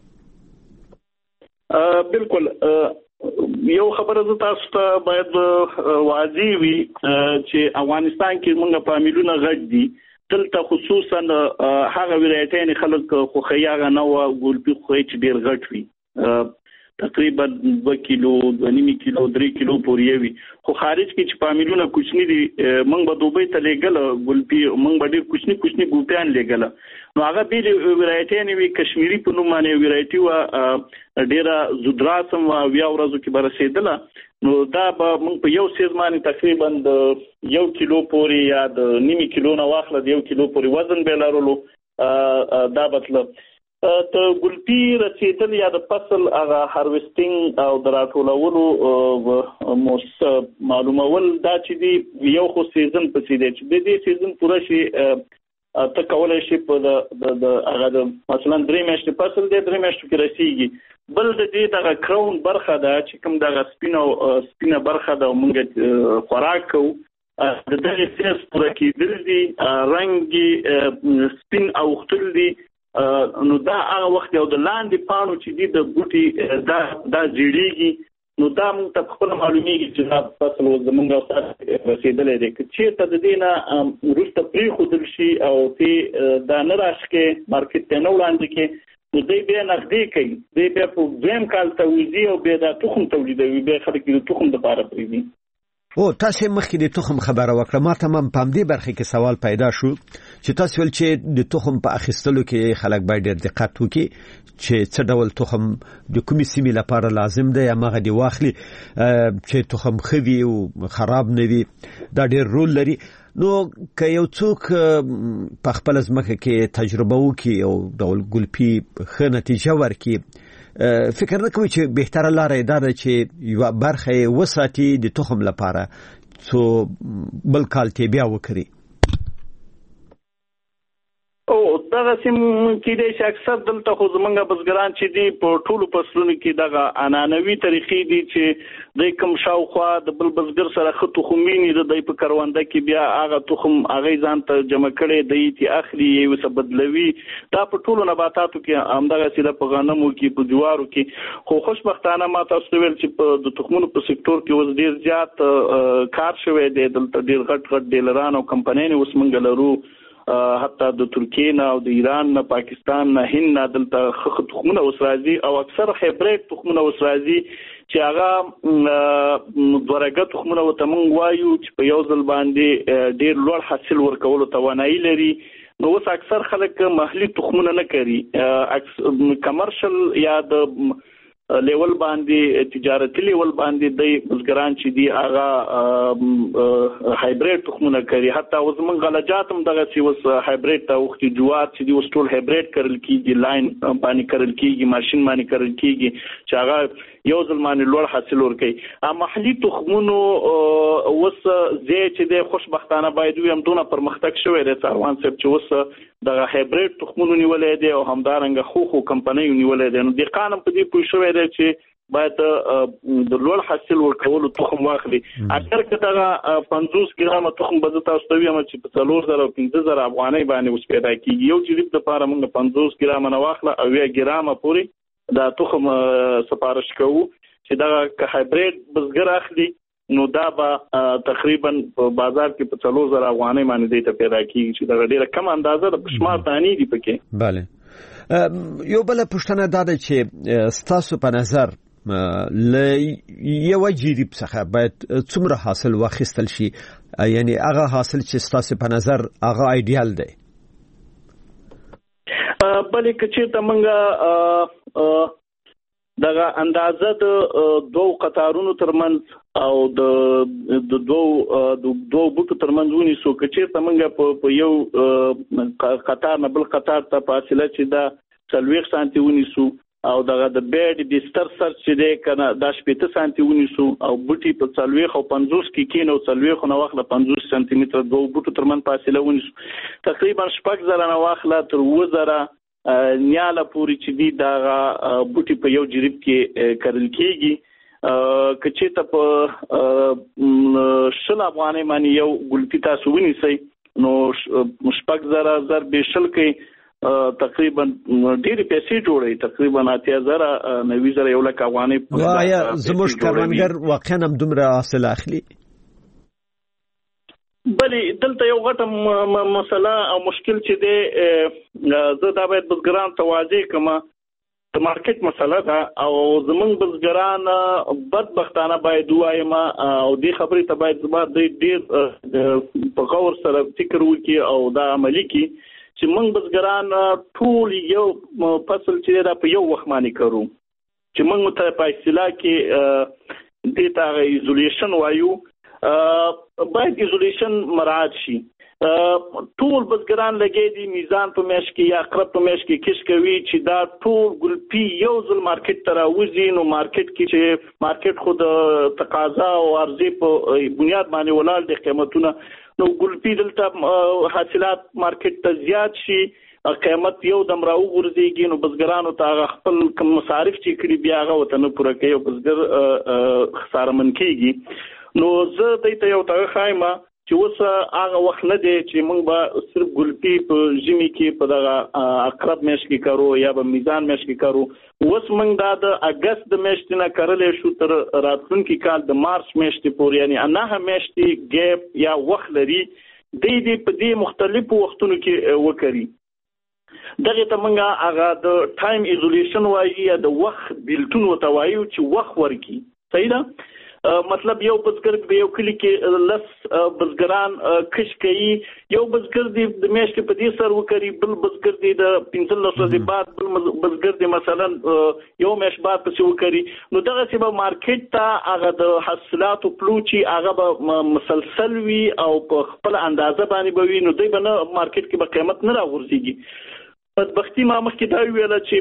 بالکل یو خبره زه تاسو ته باید واضح وي چې افغانستان کې موږ په میلیونه غږ دي دلته خصوصا هغه ولایتونه خلک خو خیاغه نه و ګلپی خو چې ډیر غټ وي تقریبا 2 کیلو 2.5 کیلو 3 کیلو پورې وي خو خارج کې چې په میلیونه کوچنی دي موږ به دوبۍ ته لګل ګلپی موږ به ډیر کوچنی ګلپیان لګل نو هغه بیل ولایتونه وی کشمیری په نوم باندې ولایتي و ډیره زودراسم و بیا ورځو کې برسېدله نو دا به موږ په یو سیزمانه تقریبا د 1 کیلو پورې یا د 1.5 کیلو نه واخله د 1 کیلو پورې وزن به لرلو دا مطلب ته ګلپی رسیدل یا د فصل هغه هارویسټینګ او د راټولولو معلومول دا چې دی یو خو سیزن پسې دی چې د دې سیزن پوره شي ته کولای شي په د هغه د مثلا 3 میاشتې فصل دی 3 میاشتو کې رسیږي بل د دې دغه کراون برخه ده چې کوم دغه سپینه برخه ده موږ خوراک کوو د دې سیس پوره کېدل دي رنګي سپین او ختل دي نو دا هغه وخت یو د لاندې پانو چې دی د بوټي دا جوړیږي نو دا موږ ته خپل معلومیږي چې دا فصل زمونږ اوسه رسیدلې دی چې ته د دینه روسته پری خودل شي او ته دا نه راشکه مارکیټ ته نه وړاندې کې نو دوی بیا نقدې کوي دوی بیا په دویم کال توزیع او بیا د تخم تولیدوي بیا خلک د تخم لپاره پریږي. او تاسو مخکې د تخم خبره وکړه ما ته هم په دې برخه کې سوال پیدا شو چې تاسو ول چې د تخم په اخیستلو کې خلک باید دقت وکړي چې څه ډول تخم د کومې سیمې لپاره لازم دی یا مغه دی واخلي چې تخم خوي او خراب نه وي دا ډېر رول لري. نو که یو څوک په خپل ځمکه کې تجربه وکړي او ډول ګلپی ښه نتیجه ورکړي فکر نه کوي چې بهتره لاره دا ده چې یو برخه وساتي د تخم لپاره څو بل کال ته بیا وکړي. او دغه سیم کې د اکثر دلته خو زمونږ بزګران چې دی په ټولو فصلونو کې دغه انانوي طریقې دي چې د کوم شاوخوا د بل بزګر سره خطو خمینی د په کرونده کې بیا هغه تخم هغه ځان ته جمع کړي دی چې اخلي یو څه بدلوي دا په ټولو نباتاتو کې همدغه سیده په غنمو کې په جوارو کې خو خوشبختانه ما تاسو ویل چې په د تخمونو په سکتور کې اوس ډیر زیات کار شوی دی دلته ډیر غټ ډیلران او کمپنۍ اوس موږ لرو حتی د ترکیه نه او د ایران نه پاکستان نه هند نه دلته تخمونه اوس راځي او اکثر هایبریډ تخمونه اوس راځي چې هغه دورګه تخمونه وته مونږ وایو چې په یو ځل باندې ډیر لوړ حاصل ورکولو توانایي لري نو اوس اکثر خلک محلي تخمونه نه کوي کمرشل یا د لیول باندې تجارتي لیول باندې د بزګران چې دی هغه هایبریډ تخمونه کوي حتی اوس موږ غلجات هم دغه سی اوس هایبریډ ته وختي جوار چې دی اوس ټول هایبریډ کړل کیږي لاین باندې کړل کیږي ماشين باندې کړل کیږي چې هغه یو ځل باندې لوړ حاصل ورکړي محلي تخمونو اوس زه چې دی خوشبختانه باید وي هم دونه پرمختګ شوی دی څاروان صاحب چې اوس دغه هایبریډ تخمونو نیولې دي او همدارنګه خو کمپنۍ نیولې دي نو د قانون په دې پوه شوی دی چې باید د لوړ حاصل ورکولو تخم واخلي اگر کله 50 ګرام تخم به تاسو ته وایم چې په 4000 او 15000 افغانۍ باندې اوس پیدا کیږي یو جریب د لپاره موږ 50 ګرام نه واخله او 1 ګرام پورې دا تخم سپارښت کوو چې دا هایبریډ بزګر اخلي نو دا به تقریبا په بازار کې په 4000 افغانۍ باندې ته پیدا کیږي چې دا ډیره کم اندازه د پښمار دانی دی پکې. bale یو بل پښتنه دا ده چې ستاسو په نظر یو جریب څخه باید څومره حاصل واخیستل شي یعنی هغه حاصل چې ستاسو په نظر هغه ایډیال دی بلې کچې ته منګه دغه اندازه د دوه قطارونو ترمنځ او د دوه بوټو ترمنځ ونیسو کچې ته منګه په یو قطار نه بل قطار ته فاصله چې دا 40 سانتي ونیسو او دغه د بیډ د ستر سر چې دی کنه دا 70 سانتي ونیسو او بوټي په 40 او 50 کې کینو 40 نو واخله 50 سانتي متر دوه بوټو ترمن فاصله ونیسو تقریبا 6000 نو واخله تر 2000 نیاله پوری چې دی دا بوټي په یو جریب کې کړل کیږي کچې ته په شل افغانۍ باندې یو ګلپی تاسو ونیسئ نو 6000 به شل کې تقریبا ډېری پیسې جوړي تقریبا 8000 9000 یو لک افغانۍ وایا زموږ کاروانګر واقعا هم دومره حاصل اخلي بلې دلته یو غټه مسله او مشکل چې دی زه دا باید بزګران توازی کما د مارکیټ مسله ده او زمونږ بزګران بدبختانه باید وایم او دې خبرې ته باید زما د ډېر په غور سره فکر وکړي او دا عملي کړي چې موږ بزګران ټول یو فصل چې دا په یو وخت باندې کوو چې موږ ته په اصطلاح کې دې ته ایزولیشن وایو باید ایزولیشن مراعات شي ټول بزګران لګي دي میزان په میش کې یا قرب په میش کې کش کوي چې دا ټول ګلپی یو ځل مارکیټ ته راوځي نو مارکیټ کې چې مارکیټ خود تقاضا او عرضه په بنیاد باندې ولاړ دي قیمتونه نو ګلپی دلته حاصلات مارکیټ ته زیات شي قیمت یو دم راو ورځيږي نو بزګرانو ته خپل کم مصارف چې کړی بیا هغه وته نه پوره کوي او بزګر خساره من کیږي نو زه دته یو ته خایمه چې اوس هغه وخت نه دی چې موږ به صرف ګلپی په ژمي کې په دغه اقرب میش کې کارو یا به میزان میش کې کارو اوس موږ د اگست د میاشتې نه کارلې شو تر راتلونکي کال د مارچ میاشتې پورې یعنی نه میاشتې ګیپ یا وخت لري د دې په دې مختلفو وختونو کې وکړي دغه ته موږ هغه د ټایم ایزولیشن وایي یا د وخت بیلټون وتوایو چې وخت ورکی صحیح ده مطلب یو بزګر به یو کلی کې لس بزګران کش کوي یو بزګر دی د میاشتې په دې سر وکړي بل بزګر دی د 15 ورځې بعد بل بزګر دی مثلا یو میاشت بعد پسې وکړي نو دغه څه به مارکیټ ته هغه د حاصلاتو پلوچي هغه به مسلسل وي او په خپل اندازه باندې به وي نو دوی به نه مارکیټ کې به قیمت نه راغورځيږي بدبختی ما مخکې دا ویل چې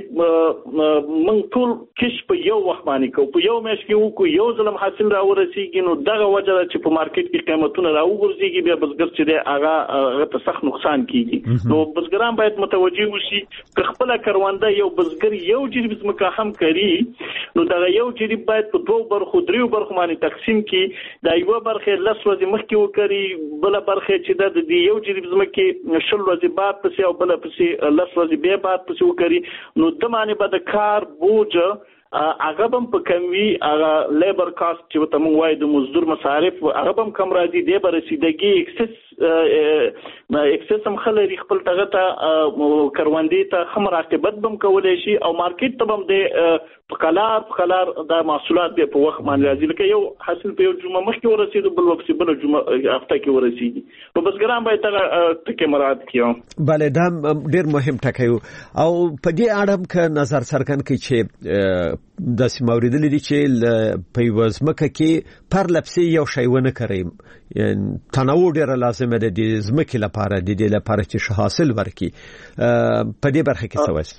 موږ ټول کش په یو وخت باندې کوو په یو میاشت کې وکړو یو ځلم حاصل راورسیږي نو دغه وجه چې په مارکیټ کې قیمتونه راوغورځيږي بیا بزګر چې دی هغه ته سخت نقصان کیږي نو بزګران باید متوجي وشي که خپل کروانده یو بزګر یو جریب ځمکه هم کوي نو دغه یو جریب باید په دوه برخو دریو برخو باندې تقسیم کړي دا یو برخه لس ورځې مخکې وکړي بل برخه چې د یو جریب ځمکه شل ورځې بعد پسې او بل پسې لس بیا بعد پسې وکړي نو د معنی به د کار بوج هغه هم په کموي هغه لیبر کاست چې ته مونږ وایو د مزدور مصارف هغه هم کم راځي دی به رسیدګي اکسس اکسس مخلري خپل تغه ته کروندې ته خمر عاقبت بم کولای شي او مارکیټ ته بم د خلار د محصولات په وخت باندې راځي لکه یو حاصل په یو جمعه مخکې ورسېد بل وخت بل جمعه هفته کې ورسېږي نو بزګران باید ټکي مراعات کړي. بله دا ډیر مهم ټکی او په دې اړه ک نظر څرګند کړي چې د سیموریدل دي چې په وزمکه کې پر لپسي یو شی ونه کړي تنوع ډیر لازمه ده د زمکه لپاره د دې لپاره چې حاصل ورکړي په دې برخه کې څه وایي؟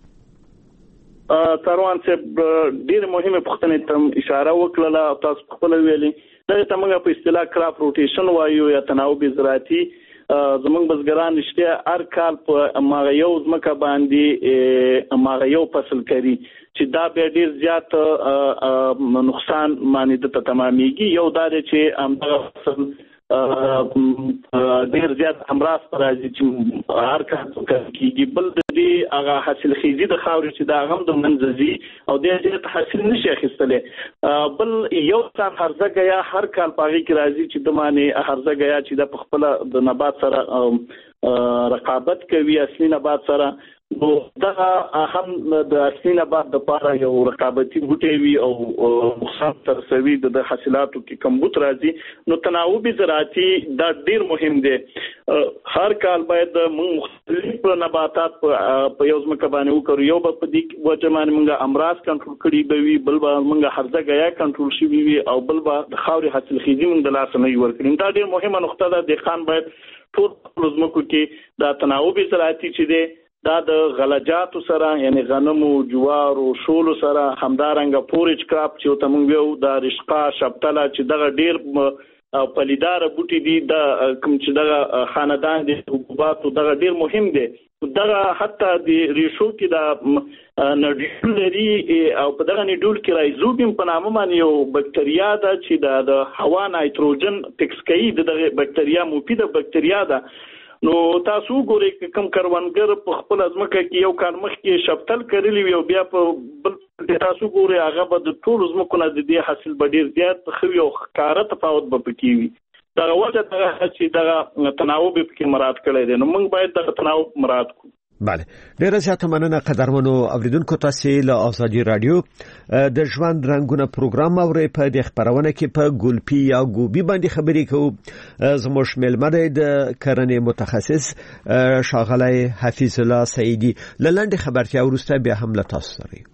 تاروان صاحب ډیر مهمه پوښتنه ته اشاره وکړه تاسو خپل ویلي دا ته موږ په اصطلاح کراپ روټیشن وایو یا تناوب زراعتي زمونږ بزګران نشته هر کال په ماغه یو ځمکه باندې ماغه یو فصل کوي چې دا به ډیر زیات نقصان معنی ته تمامېږي. یو دا چې امغه فصل ډیر زیات امراض راځي چې هر کال کېږي بل د دې هغه حاصل خېزي د خاورې چې دا هم د منځزي او د دې حاصل نشي اخیستلې بل یو ځان هرزه یا هر کال پاغي کې راځي چې د معنی هرزه یا چې د خپل د نبات سره رقابت کوي اصلي نبات سره نو دا هم د اصلي نبات د پاره یو رقابتي بوټي وي او نقصان تر سوي د حاصلاتو کې کمبود راځي نو تناوب زراعتي دا ډیر مهم دی. هر کال باید مختلف نباتات په یو ځمکه باندې وکړو یو په دې وجه باندې موږ امراض کنټرول کړي به وي بل به موږ هرزه غیا کنټرول شي وي او بل به د خاورې حاصل خېزي موږ د لاس نه ورکړو. دا ډیر مهمه نقطه ده د خان باید ټول ځمکو کې دا تناوب زراعتي چې دی دا د غلجاتو سره یعنی غنمو جوارو شولو سره همدارنګه فورج کراپ چې ته مونږ یو د رشقه شپتله چې دغه ډیر پلیدار بوټي دي د کوم چې دغه خاندان دي حبوباتو دغه ډیر مهم دي دغه حتی د ریشو کې د نډول لري او په دغه نډول کې رایزوبیم په نامه باندې یو بکټریا ده چې د هوا نایتروجن ټیکس کوي دغه بکټریا مفیده بکټریا ده. نو تاسو ګورئ کوم کروندګر په خپل ځمکه کې یو کال مخکې شپتل کړلی وي او بیا په بل تاسو ګورئ هغه به د ټول ځمکو نه د دې حاصل به ډیر زیات خو یو ښکاره تفاوت به پکې وي. دغه وجه دغه چې دغه تناوب پکې مراعات کړی دی نو موږ باید دغه تناوب مراعات کړو. بله ډیره زیاته مننه قدرمنو اوریدونکو تاسو له ازادي رادیو د ژوند رنگونه پروګرام اورئ په دې خبرونه کې په ګلپی یا ګوبي باندې خبرې کوو. زموږ ملمه د کرنې متخصص شاغلی حفیظ الله سعیدی لاندې خبرتیا ورسته بیا هم له تاسو سره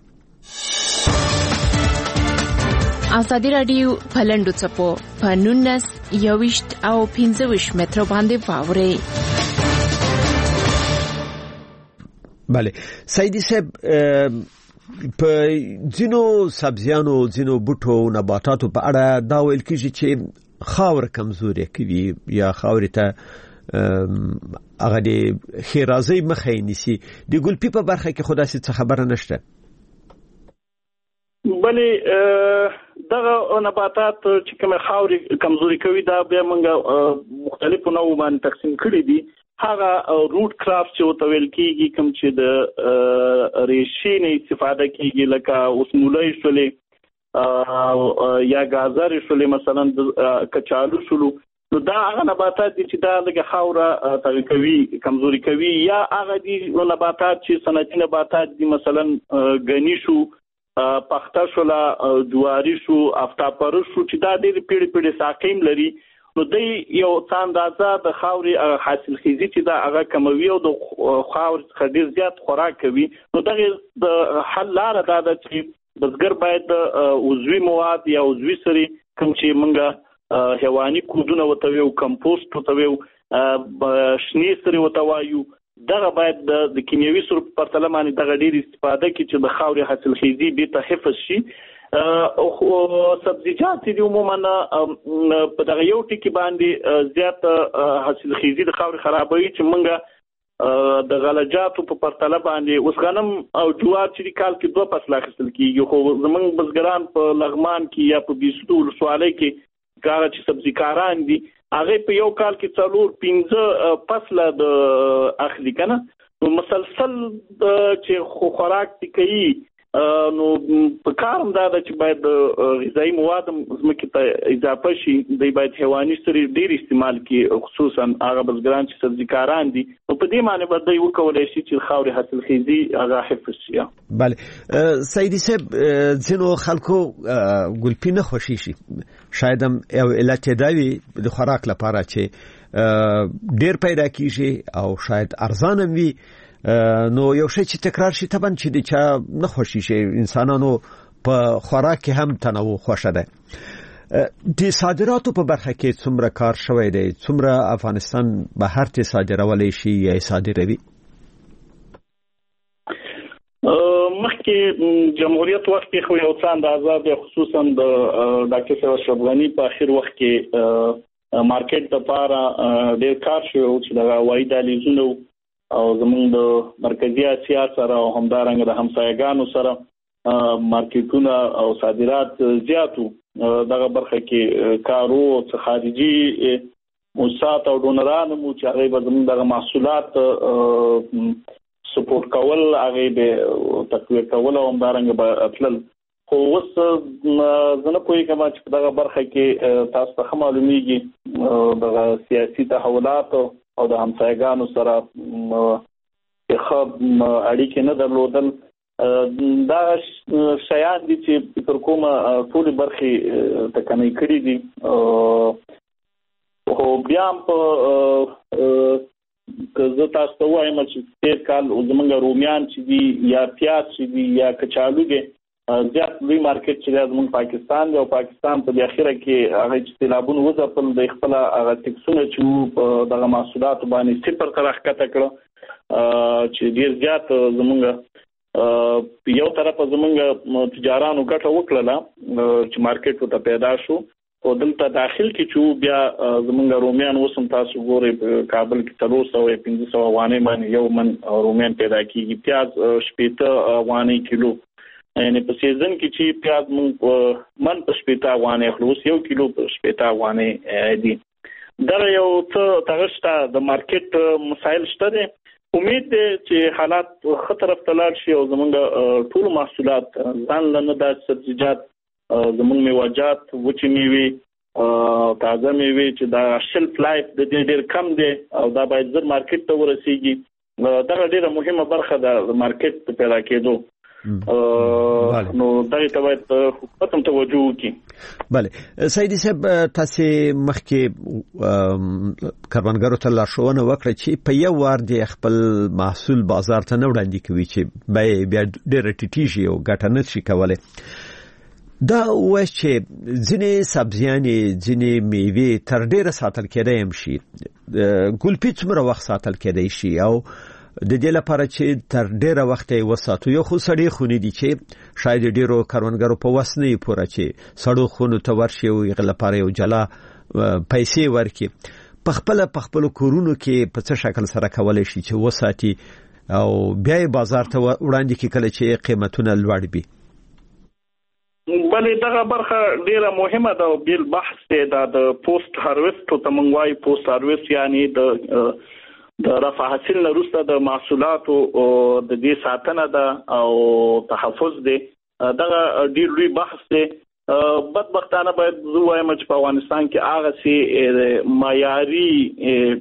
ازادي رادیو پلندو چپو په 19 یوشت او 15 متر باندې واوري. بله سیدی صاحب په ځینو سبزیانو ځینو بوټو نباتاتو په اړه دا ویل کیږي چې خاور کمزوري کوي یا خاورې ته هغه د خیرازي مخه نیسي د ګلپی په برخه کې خدا څه خبره نشته. بلې دغه نباتات چې کوم خاورې کمزوري کوي دا بیا موږ مختلفو نوعو باندې تقسیم کړي دي. هغه روټ کراپ چې وتویل کیږي کوم چې د ریشې نه استفاده کیږي لکه اوسمولای شولې یا گازر شولې مثلا د کچالو شولو نو دا هغه نباتات دي چې دا لکه خاوره تغذیه کوي کمزوري کوي یا هغه دي نباتات چې صنعتي نباتات دي مثلا غنی شو پخته شولا جواری شو افتاپر شو چې دا ډېر پیړې ساقیم لري نو دی یو څاندازه د خاورې حاصل خېزي چې دا هغه کموي او د خاور څخه ډیر زیات خوراک کوي نو دغه د حل لاره دا ده چې بزګر باید عضوي مواد یا عضوي سري کوم چې موږ حیواني کودونه وتوي او کمپوست وتوي شنې سري وتوایو دغه باید د کیمیاوي سرو په پرتله باندې دغه ډیر استفاده کوي چې د خاورې حاصل خېزي به ته حفظ شي. او سبزیجات دي عموما په دغه یو ټکی باندې زیات حاصل خېزي د خاورې خرابوي چې موږ د غلجاتو په پرتله باندې اوس غنم او جوار چې کال کې 2 فصل اخیستل کیږي خو زمونږ بزګران په لغمان کې یا په بیسو ولسوالۍ کې کار چې سبزی کاران دي هغه په یو کال کې 4-15 فصل د اخلي کنه نو مسلسل چې خوراک کوي نو په کارم دا چې باید غذایی مواد زمکه ته اضافه شي د باید حیواني سري ډیر استعمال کی خصوصا هغه بزګران چې سبزیکاران دي په دې معنی باندې یو کولای شي چې خاوري حاصلخیزي هغه حفظ شي. بله سیدی صاحب ځینو خلکو ګلپي نه خوشي شي شاید هم یو علت دا وي د خوراک لپاره چې ډیر پیدا کیږي او شاید ارزانه وي نو یو شی چې تکرار شي طبعا چې د چا نه خوشي شي انسانانو په خوراک کې هم تنوع خوښه ده. د صادراتو په برخه کې څومره کار شوی دی څومره افغانستان بهر ته صادرولای شي یا صادروي؟ مخکې جمهوریت وخت کې خو یو څه اندازه خصوصا د ډاکټر صاحب اشرف غنی په اخر وخت کې مارکیټ لپاره ډېر کار شوی چې د هوایي دهلیزونو او زموږ د مرکزی اسیا سره او همدارنګه د همسایګانو سره مارکیټونه او صادرات زیاتو دغه برخه کې کارو او خارجي موسسات او ډونران مو چې هغه به زموږ د محصولات سپورټ کول هغه به تقویه کول او همدارنګه به خپل خو وس زنه کوی کما چې دغه برخه کې تاسو ته معلومیږي دغه سیاسي تحولات او د همسایګانو سره خب اړیکې نه درلودل دا شیان دي چې پر کومه ټول برخې تکنۍ کړې دي او بیا په که تاسو ته وایم چې تیر کال زمونږ رومیان چې دي یا پیاز چې دي یا کچالو دي زیات لوی مارکیټ چې زموږ پاکستان دی او پاکستان په اخیره کې هغه چې تلابون وځپل د خپل هغه ټیکسونه چې دغه محصولات باندې صفر طرح کته کړو چې ډیر زیات زموږ یو طرف زموږ تجارانو ګټه وکړه چې مارکیټ ته پیدا شو او دلته داخل کې چې بیا زموږ رومیان وسم تاسو ګورئ کابل کې 315 افغانۍ باندې یو من رومیان پیدا کیږي پیاز 70 افغانۍ کیلو یعنی په سیزن کې چې پیاز مونږ من په 70 افغانۍ خلاص یو کیلو په 70 افغانۍ دي دا یو څه تغشته د مارکیټ مسایل شته دي امید ده چې حالات خطر افطلال شي او زمونږ ټول محصولات ځان لنه د سبزیجات زمونږ میوه‌جات وچې میوې تازه میوې چې دا شلف لایف د دې ډېر کم دی او دا باید زر مارکیټ ته ورسیږي دا ډېره مهمه برخه ده د مارکیټ په پیدا کېدو نو دا ته باید حکومت هم توجه وکړي. بله سیدی صاحب تاسو مخکې کاروانګرو ته لارښوونه وکړه چې په یو وار د خپل محصول بازار ته نه وړاندې کوي چې بیا ډېر ټیټیږي او ګټه نه شي کولای. دا وایي چې ځینې سبزیانې ځینې میوې تر ډېره ساتل کېدای هم شي ګلپي څومره وخت ساتل کېدای شي او د دې لپاره چې تر ډیره وخت یې وساتو یو خو سړی خونې دي چې شاید ډیرو کاروانګرو په وسنی پوره چې سړو خونو ته ورشي او یې لپاره یو جلا پیسې ورکي په خپل کورونو کې په څه شکل سره کولای شي چې وساتي او بیا بازار ته وړاندې کې کله چې قیمتونه لوړ وي. بلې دغه برخه ډیره مهمه ده او بیل بحث دی د پوسټ هارویسټ ته منغوي پوسټ هارویسټ یعنی د رفع حاصل نه وروسته د محصولاتو د دې ساتنه ده او تحفظ دی دغه ډیر لوی بحث دی. بدبختانه باید زه وایم چې په افغانستان کې هغه سي معیاري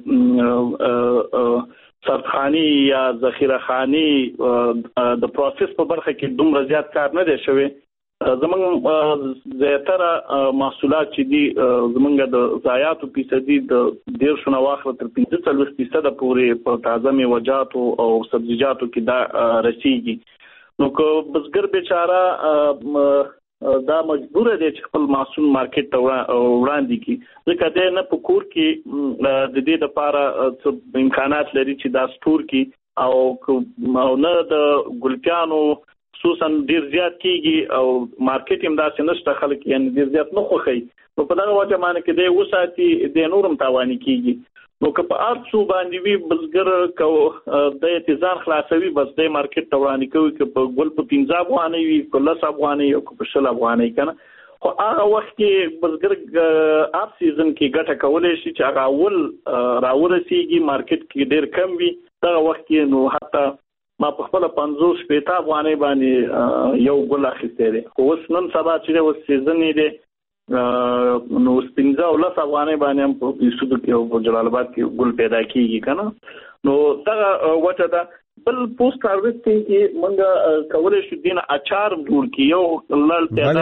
سرخاني یا ذخیره خاني د پروسس په برخه کې دومره زیات کار نه دی شوی. زمونږ زیاتره محصولات چې دي زمونږ د ضایعاتو فیصدي د 1.5 نه واخره تر 45% پورې په تازه میوه‌جات او سبزیجاتو کې دا رسیږي. نو که بزګر بیچاره دا مجبور دی چې خپل محصول مارکیټ ته وړاندې کړي ځکه دا نه په کور کې د دې لپاره امکانات لري چې دا سٹور کړي او نه د ګلپیانو خصوصا ډیر زیات کیږي او مارکیټ هم داسې نشته خلک یعنی ډیر زیات نه خوخي نو په دغه وجه باندې کې د وساتي د نورم تاواني کیږي نو که په ارڅو باندې وی بزګر کو د اتزان خلاصوي بس د مارکیټ ته وړاندې کوي چې په ګل په 15 افغانۍ وي په 10 افغانۍ او په 10 افغانۍ کنه خو هغه وخت کې بزګر اپ سیزن کې ګټه کولای شي چې هغه اول راورسیږي مارکیټ کې ډیر کم وي دغه وخت کې نو حتی ما په خپل 50 شپېته افغانۍ باندې یو ګل اخیستی دی. خو اوس نن سبا چې اوس سیزن دی نو 15 افغانۍ باندې هم په سودو کې او په جلال آباد کې ګل پیدا کیږي کنه. نو دا وجه ده. بل پوسټ هارویسټینګ کې موږ کولای شو دینه اچار جوړ کیو لړ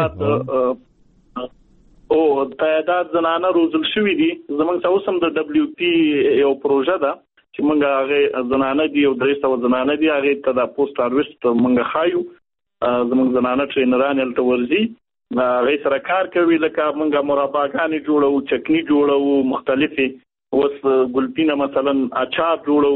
تعداد زنانه روزل شوې دي. زمونږ څه اوسم د WP یو پروژه ده چې موږ هغه زنانه دي او 300 زنانه دي هغه ته د پوسټ هارویسټ موږ خایو. زمونږ زنانه ټرینران الته ورزي هغه سره کار کوي لکه موږ مرباګانې جوړو چکنی جوړو مختلفي اوس ګلپینه مثلا اچار جوړو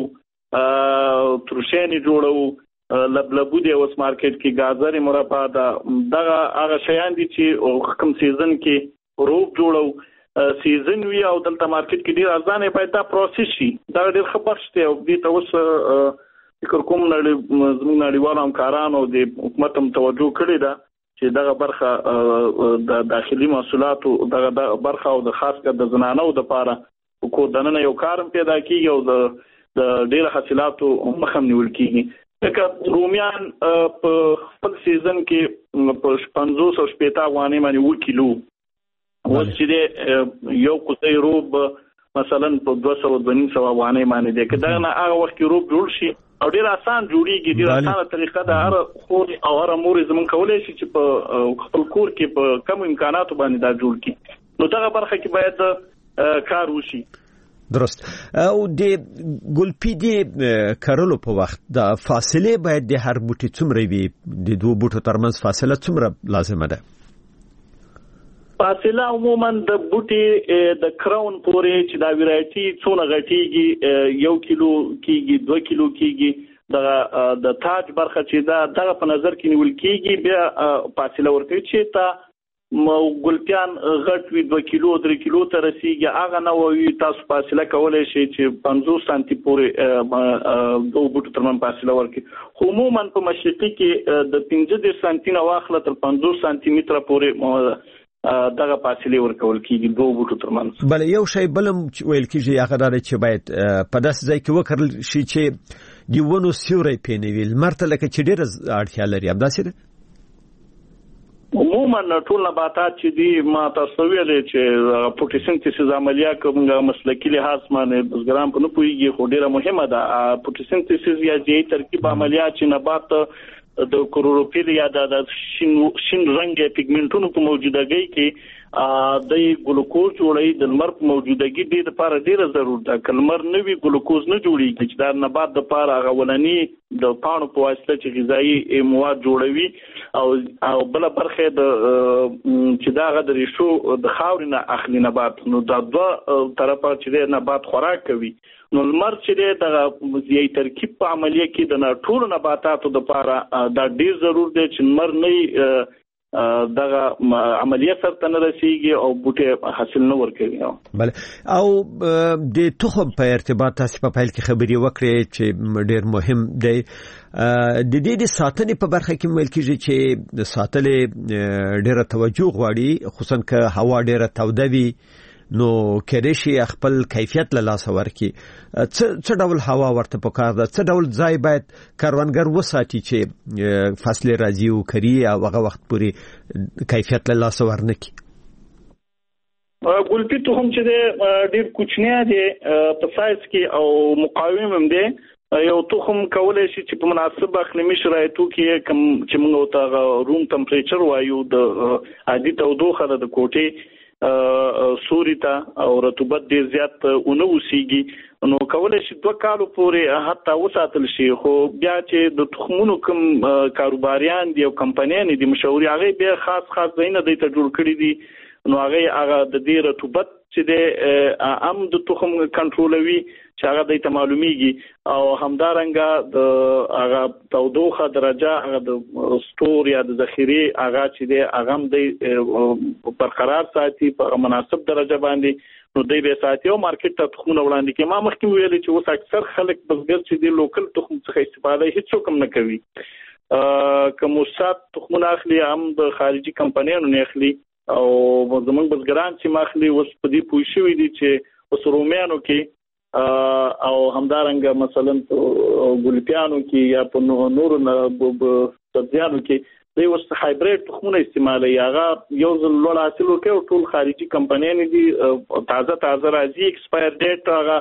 ترشینی جوړو لبلبو دی اوس مارکیټ کې گازر مربا دا دغه هغه شیان دي چې کوم سیزن کې روب جوړو سیزن وی او دلته مارکیټ کې ډیر ارزانه باید دا پروسس شي. دا ډیر خبر شته او دې ته اوس فکر کوم زموږ نړیوال همکارانو د حکومت هم توجه کړې ده چې دغه برخه د داخلي محصولاتو دغه برخه او د خاص کر د زنانو د لپاره کو دنه یو کارم پیدا کیږي او د ډیر حاصلاتو مخم نیول کیږي. لکه رومیان په خپل سیزن کې په 500 شپېته افغانۍ باندې 1 کیلو اوس چې یو کوڅې روب مثلا په 200 افغانۍ باندې ده. کله نه هغه وخت کې روب جوړ شي او ډیر آسان جوړیږي. ډیر آسانه طریقه ده. هر خور او هر مور زمون کولای شي چې په خپل کور کې په کم امکاناتو باندې دا جوړ کړي. نو دغه برخه کې باید کار وشي. درست. او د ګلپی د کرلو په وخت د فاصله باید د هر بوټي څومره وي؟ د دوه بوټو ترمنځ فاصله څومره لازمه ده؟ فاصله عموما د بوټي د کراون پورې چې دا ویرایټي څونه غټيږي 1 کیلو کیږي 2 کیلو کیږي د تاج برخه چې دا دغه په نظر کې نیول کیږي بیا فاصله ورکوي چې تا ګلپیان غټ وي 2 کیلو 3 کیلو ته رسیږي. هغه نه وي تاسو فاصله کولای شئ چې 50 سانتي پورې دوه بوټو ترمن فاصله ورکړي. عموما په مشرقي کې د 15 سانتي نه واخله تر 50 سانتي متر پورې دغه فاصله ورکول کیږي دوه بوټو ترمنځ. بل یو شی بلم ویل کیږي هغه دا چې باید په داسې ځای کې وکړل شي چې دی ونو سیوري پینوي مرته لکه چې ډیره اړتیا لري. هم داسې ده عموما ټول نباتات چې دي ما تاسو ویلې چې فوټوسنتیسیس عملیه کومه مسلکی لحاظ باندې بزګران په نه پويږي خو ډیره مهمه ده. فوټوسنتیسیس یا جې ترکیب عملیات چې نبات د کلوروفیل یا د شین رنګ پیګمنټونو په موجودګۍ کې د ګلوکوز جوړي د لمر په موجودګۍ د لپاره ډیره ضرورت ده. کلمر نوې ګلوکوز نه جوړيږي چې د نبات د لپاره غولني د پاڼو په واسطه چې غذایی مواد جوړوي او بل برخه د چې دا غد ریشو د خاورې نه اخلي نبات. نو دا دوه طرفه چې نبات خوراک کوي. نو لمر چې د یي ترکیب په عملیه کې د ټول نباتاتو د لپاره دا ډیر ضروري دی چې لمر نه دغه عملیه سره نه رسیږي او بوټي حاصل نه ورکوي. بله او د تخم په ارتباط تاسو په پیل کې خبري وکړې چې ډیر مهم دی. د دې د ساتنې په برخه کې ویل کېږي چې د ساتلې ډیره توجه غواړي خصوصا که هوا ډیره توده وي نو کېدای شي خپل کیفیت له لاسه ورکړي. څه ډول هوا ورته پکار ده؟ څه ډول ځای باید کاروانګر وساتي چې فصل راځي او کری او هغه وخت پورې کیفیت له لاسه ورنکړي؟ ګلپي تخم چې ډیر کوچنی دی په سایز کې او مقاوم هم دی. یو تخم کولای شي چې په مناسب اقلیمي شرایطو کې کوم چې موږ ته روم ټمپریچر وایو د عادي تودوخه د کوټې سوري ته او رطوبت ډیر زیات اونوسيږي نو کولای شي 2 کال پورې حتی وساتل شي. خو بیا چې د تخمونو کوم کاروباریان دي او کمپنیان دي مشوري هغه به خاص ځایونه د ته جوړ کړی دي نو هغه د دې رطوبت چې د د تخم کنټرولوي چې هغه د ته معلومیږي او همدارنګه د هغه تودوخه درجه هغه د سټور یا د ذخیره هغه چې د هغه د برقرار ساتي په مناسب درجه باندې نو دوی به ساتي او مارکیټ ته تخمونه وړاندې کوي. ما مخکې ویلي چې اوس اکثر خلک بزګر چې د لوکل تخم څخه استفاده هیڅ کوم نه کوي. کوم وسات تخمونه اخلي هم د خارجي کمپنیانو نه اخلي او زمونږ بزګران چې ماخلي اوس په دې پوه شوي دي چې اوس رومیانو کې او همدارنګه مثلا ګلپیانو کې یا په نورو سبزیانو کې دوی اوس هایبریډ تخمونه استعمالوي. هغه یو ځل لوړ حاصل ورکوي او ټول خارجي کمپنیانې دي تازه راځي، ایکسپایر ډیټ هغه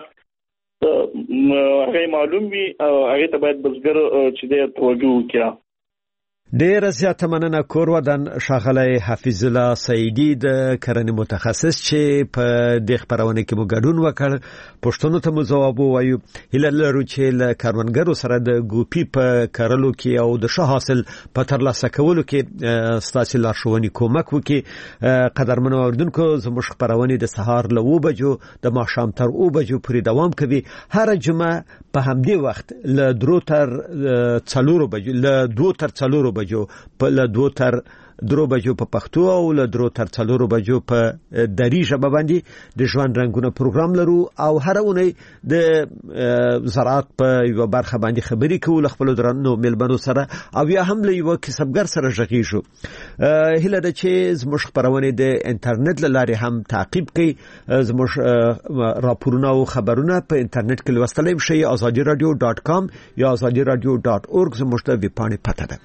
معلوم وي او هغه ته باید بزګر چې دی توجه وکړي. ډیر زیاته مننه کورودان شاغلی حفیظ الله سعیدی د کرنې متخصص چې په د خبرونه کې مو ګډون وکړ. پښتون ته مو جواب وایو هله لرو چې له کاروانګرو سره د ګوپی په کارلو کې او د ښه حاصل په ترلاسه کولو کې ستاسو لارښوونې کومک وکړي. قدرمنو اوردونکو زموږ خبرونه د سهار له 2 بجو د ماښام تر 2 بجو پورې دوام کوي. هر جمعه په همدې وخت له 2 تر 4 بجو له 2 تر 4 بجو په له 2 تر 3 بجو په پښتو او له 3 تر 4 بجو په دری ژبه باندې د ژوند رنگونه پروګرام لرو او هر اونۍ د زراعت په یو برخه باندې خبرې کوو خپل درنو ملمنو سره او یا هم له یو کسبګر سره ژغیږو. هله د چې زموږ خبرونه د انټرنیټ لارې هم تعقیب کړئ. زموږ راپورونه او خبرونه په انټرنیټ کې لوستلای شئ. azadiradio.com یا azadiradio.org زموږ د ویب پاڼې پته ده.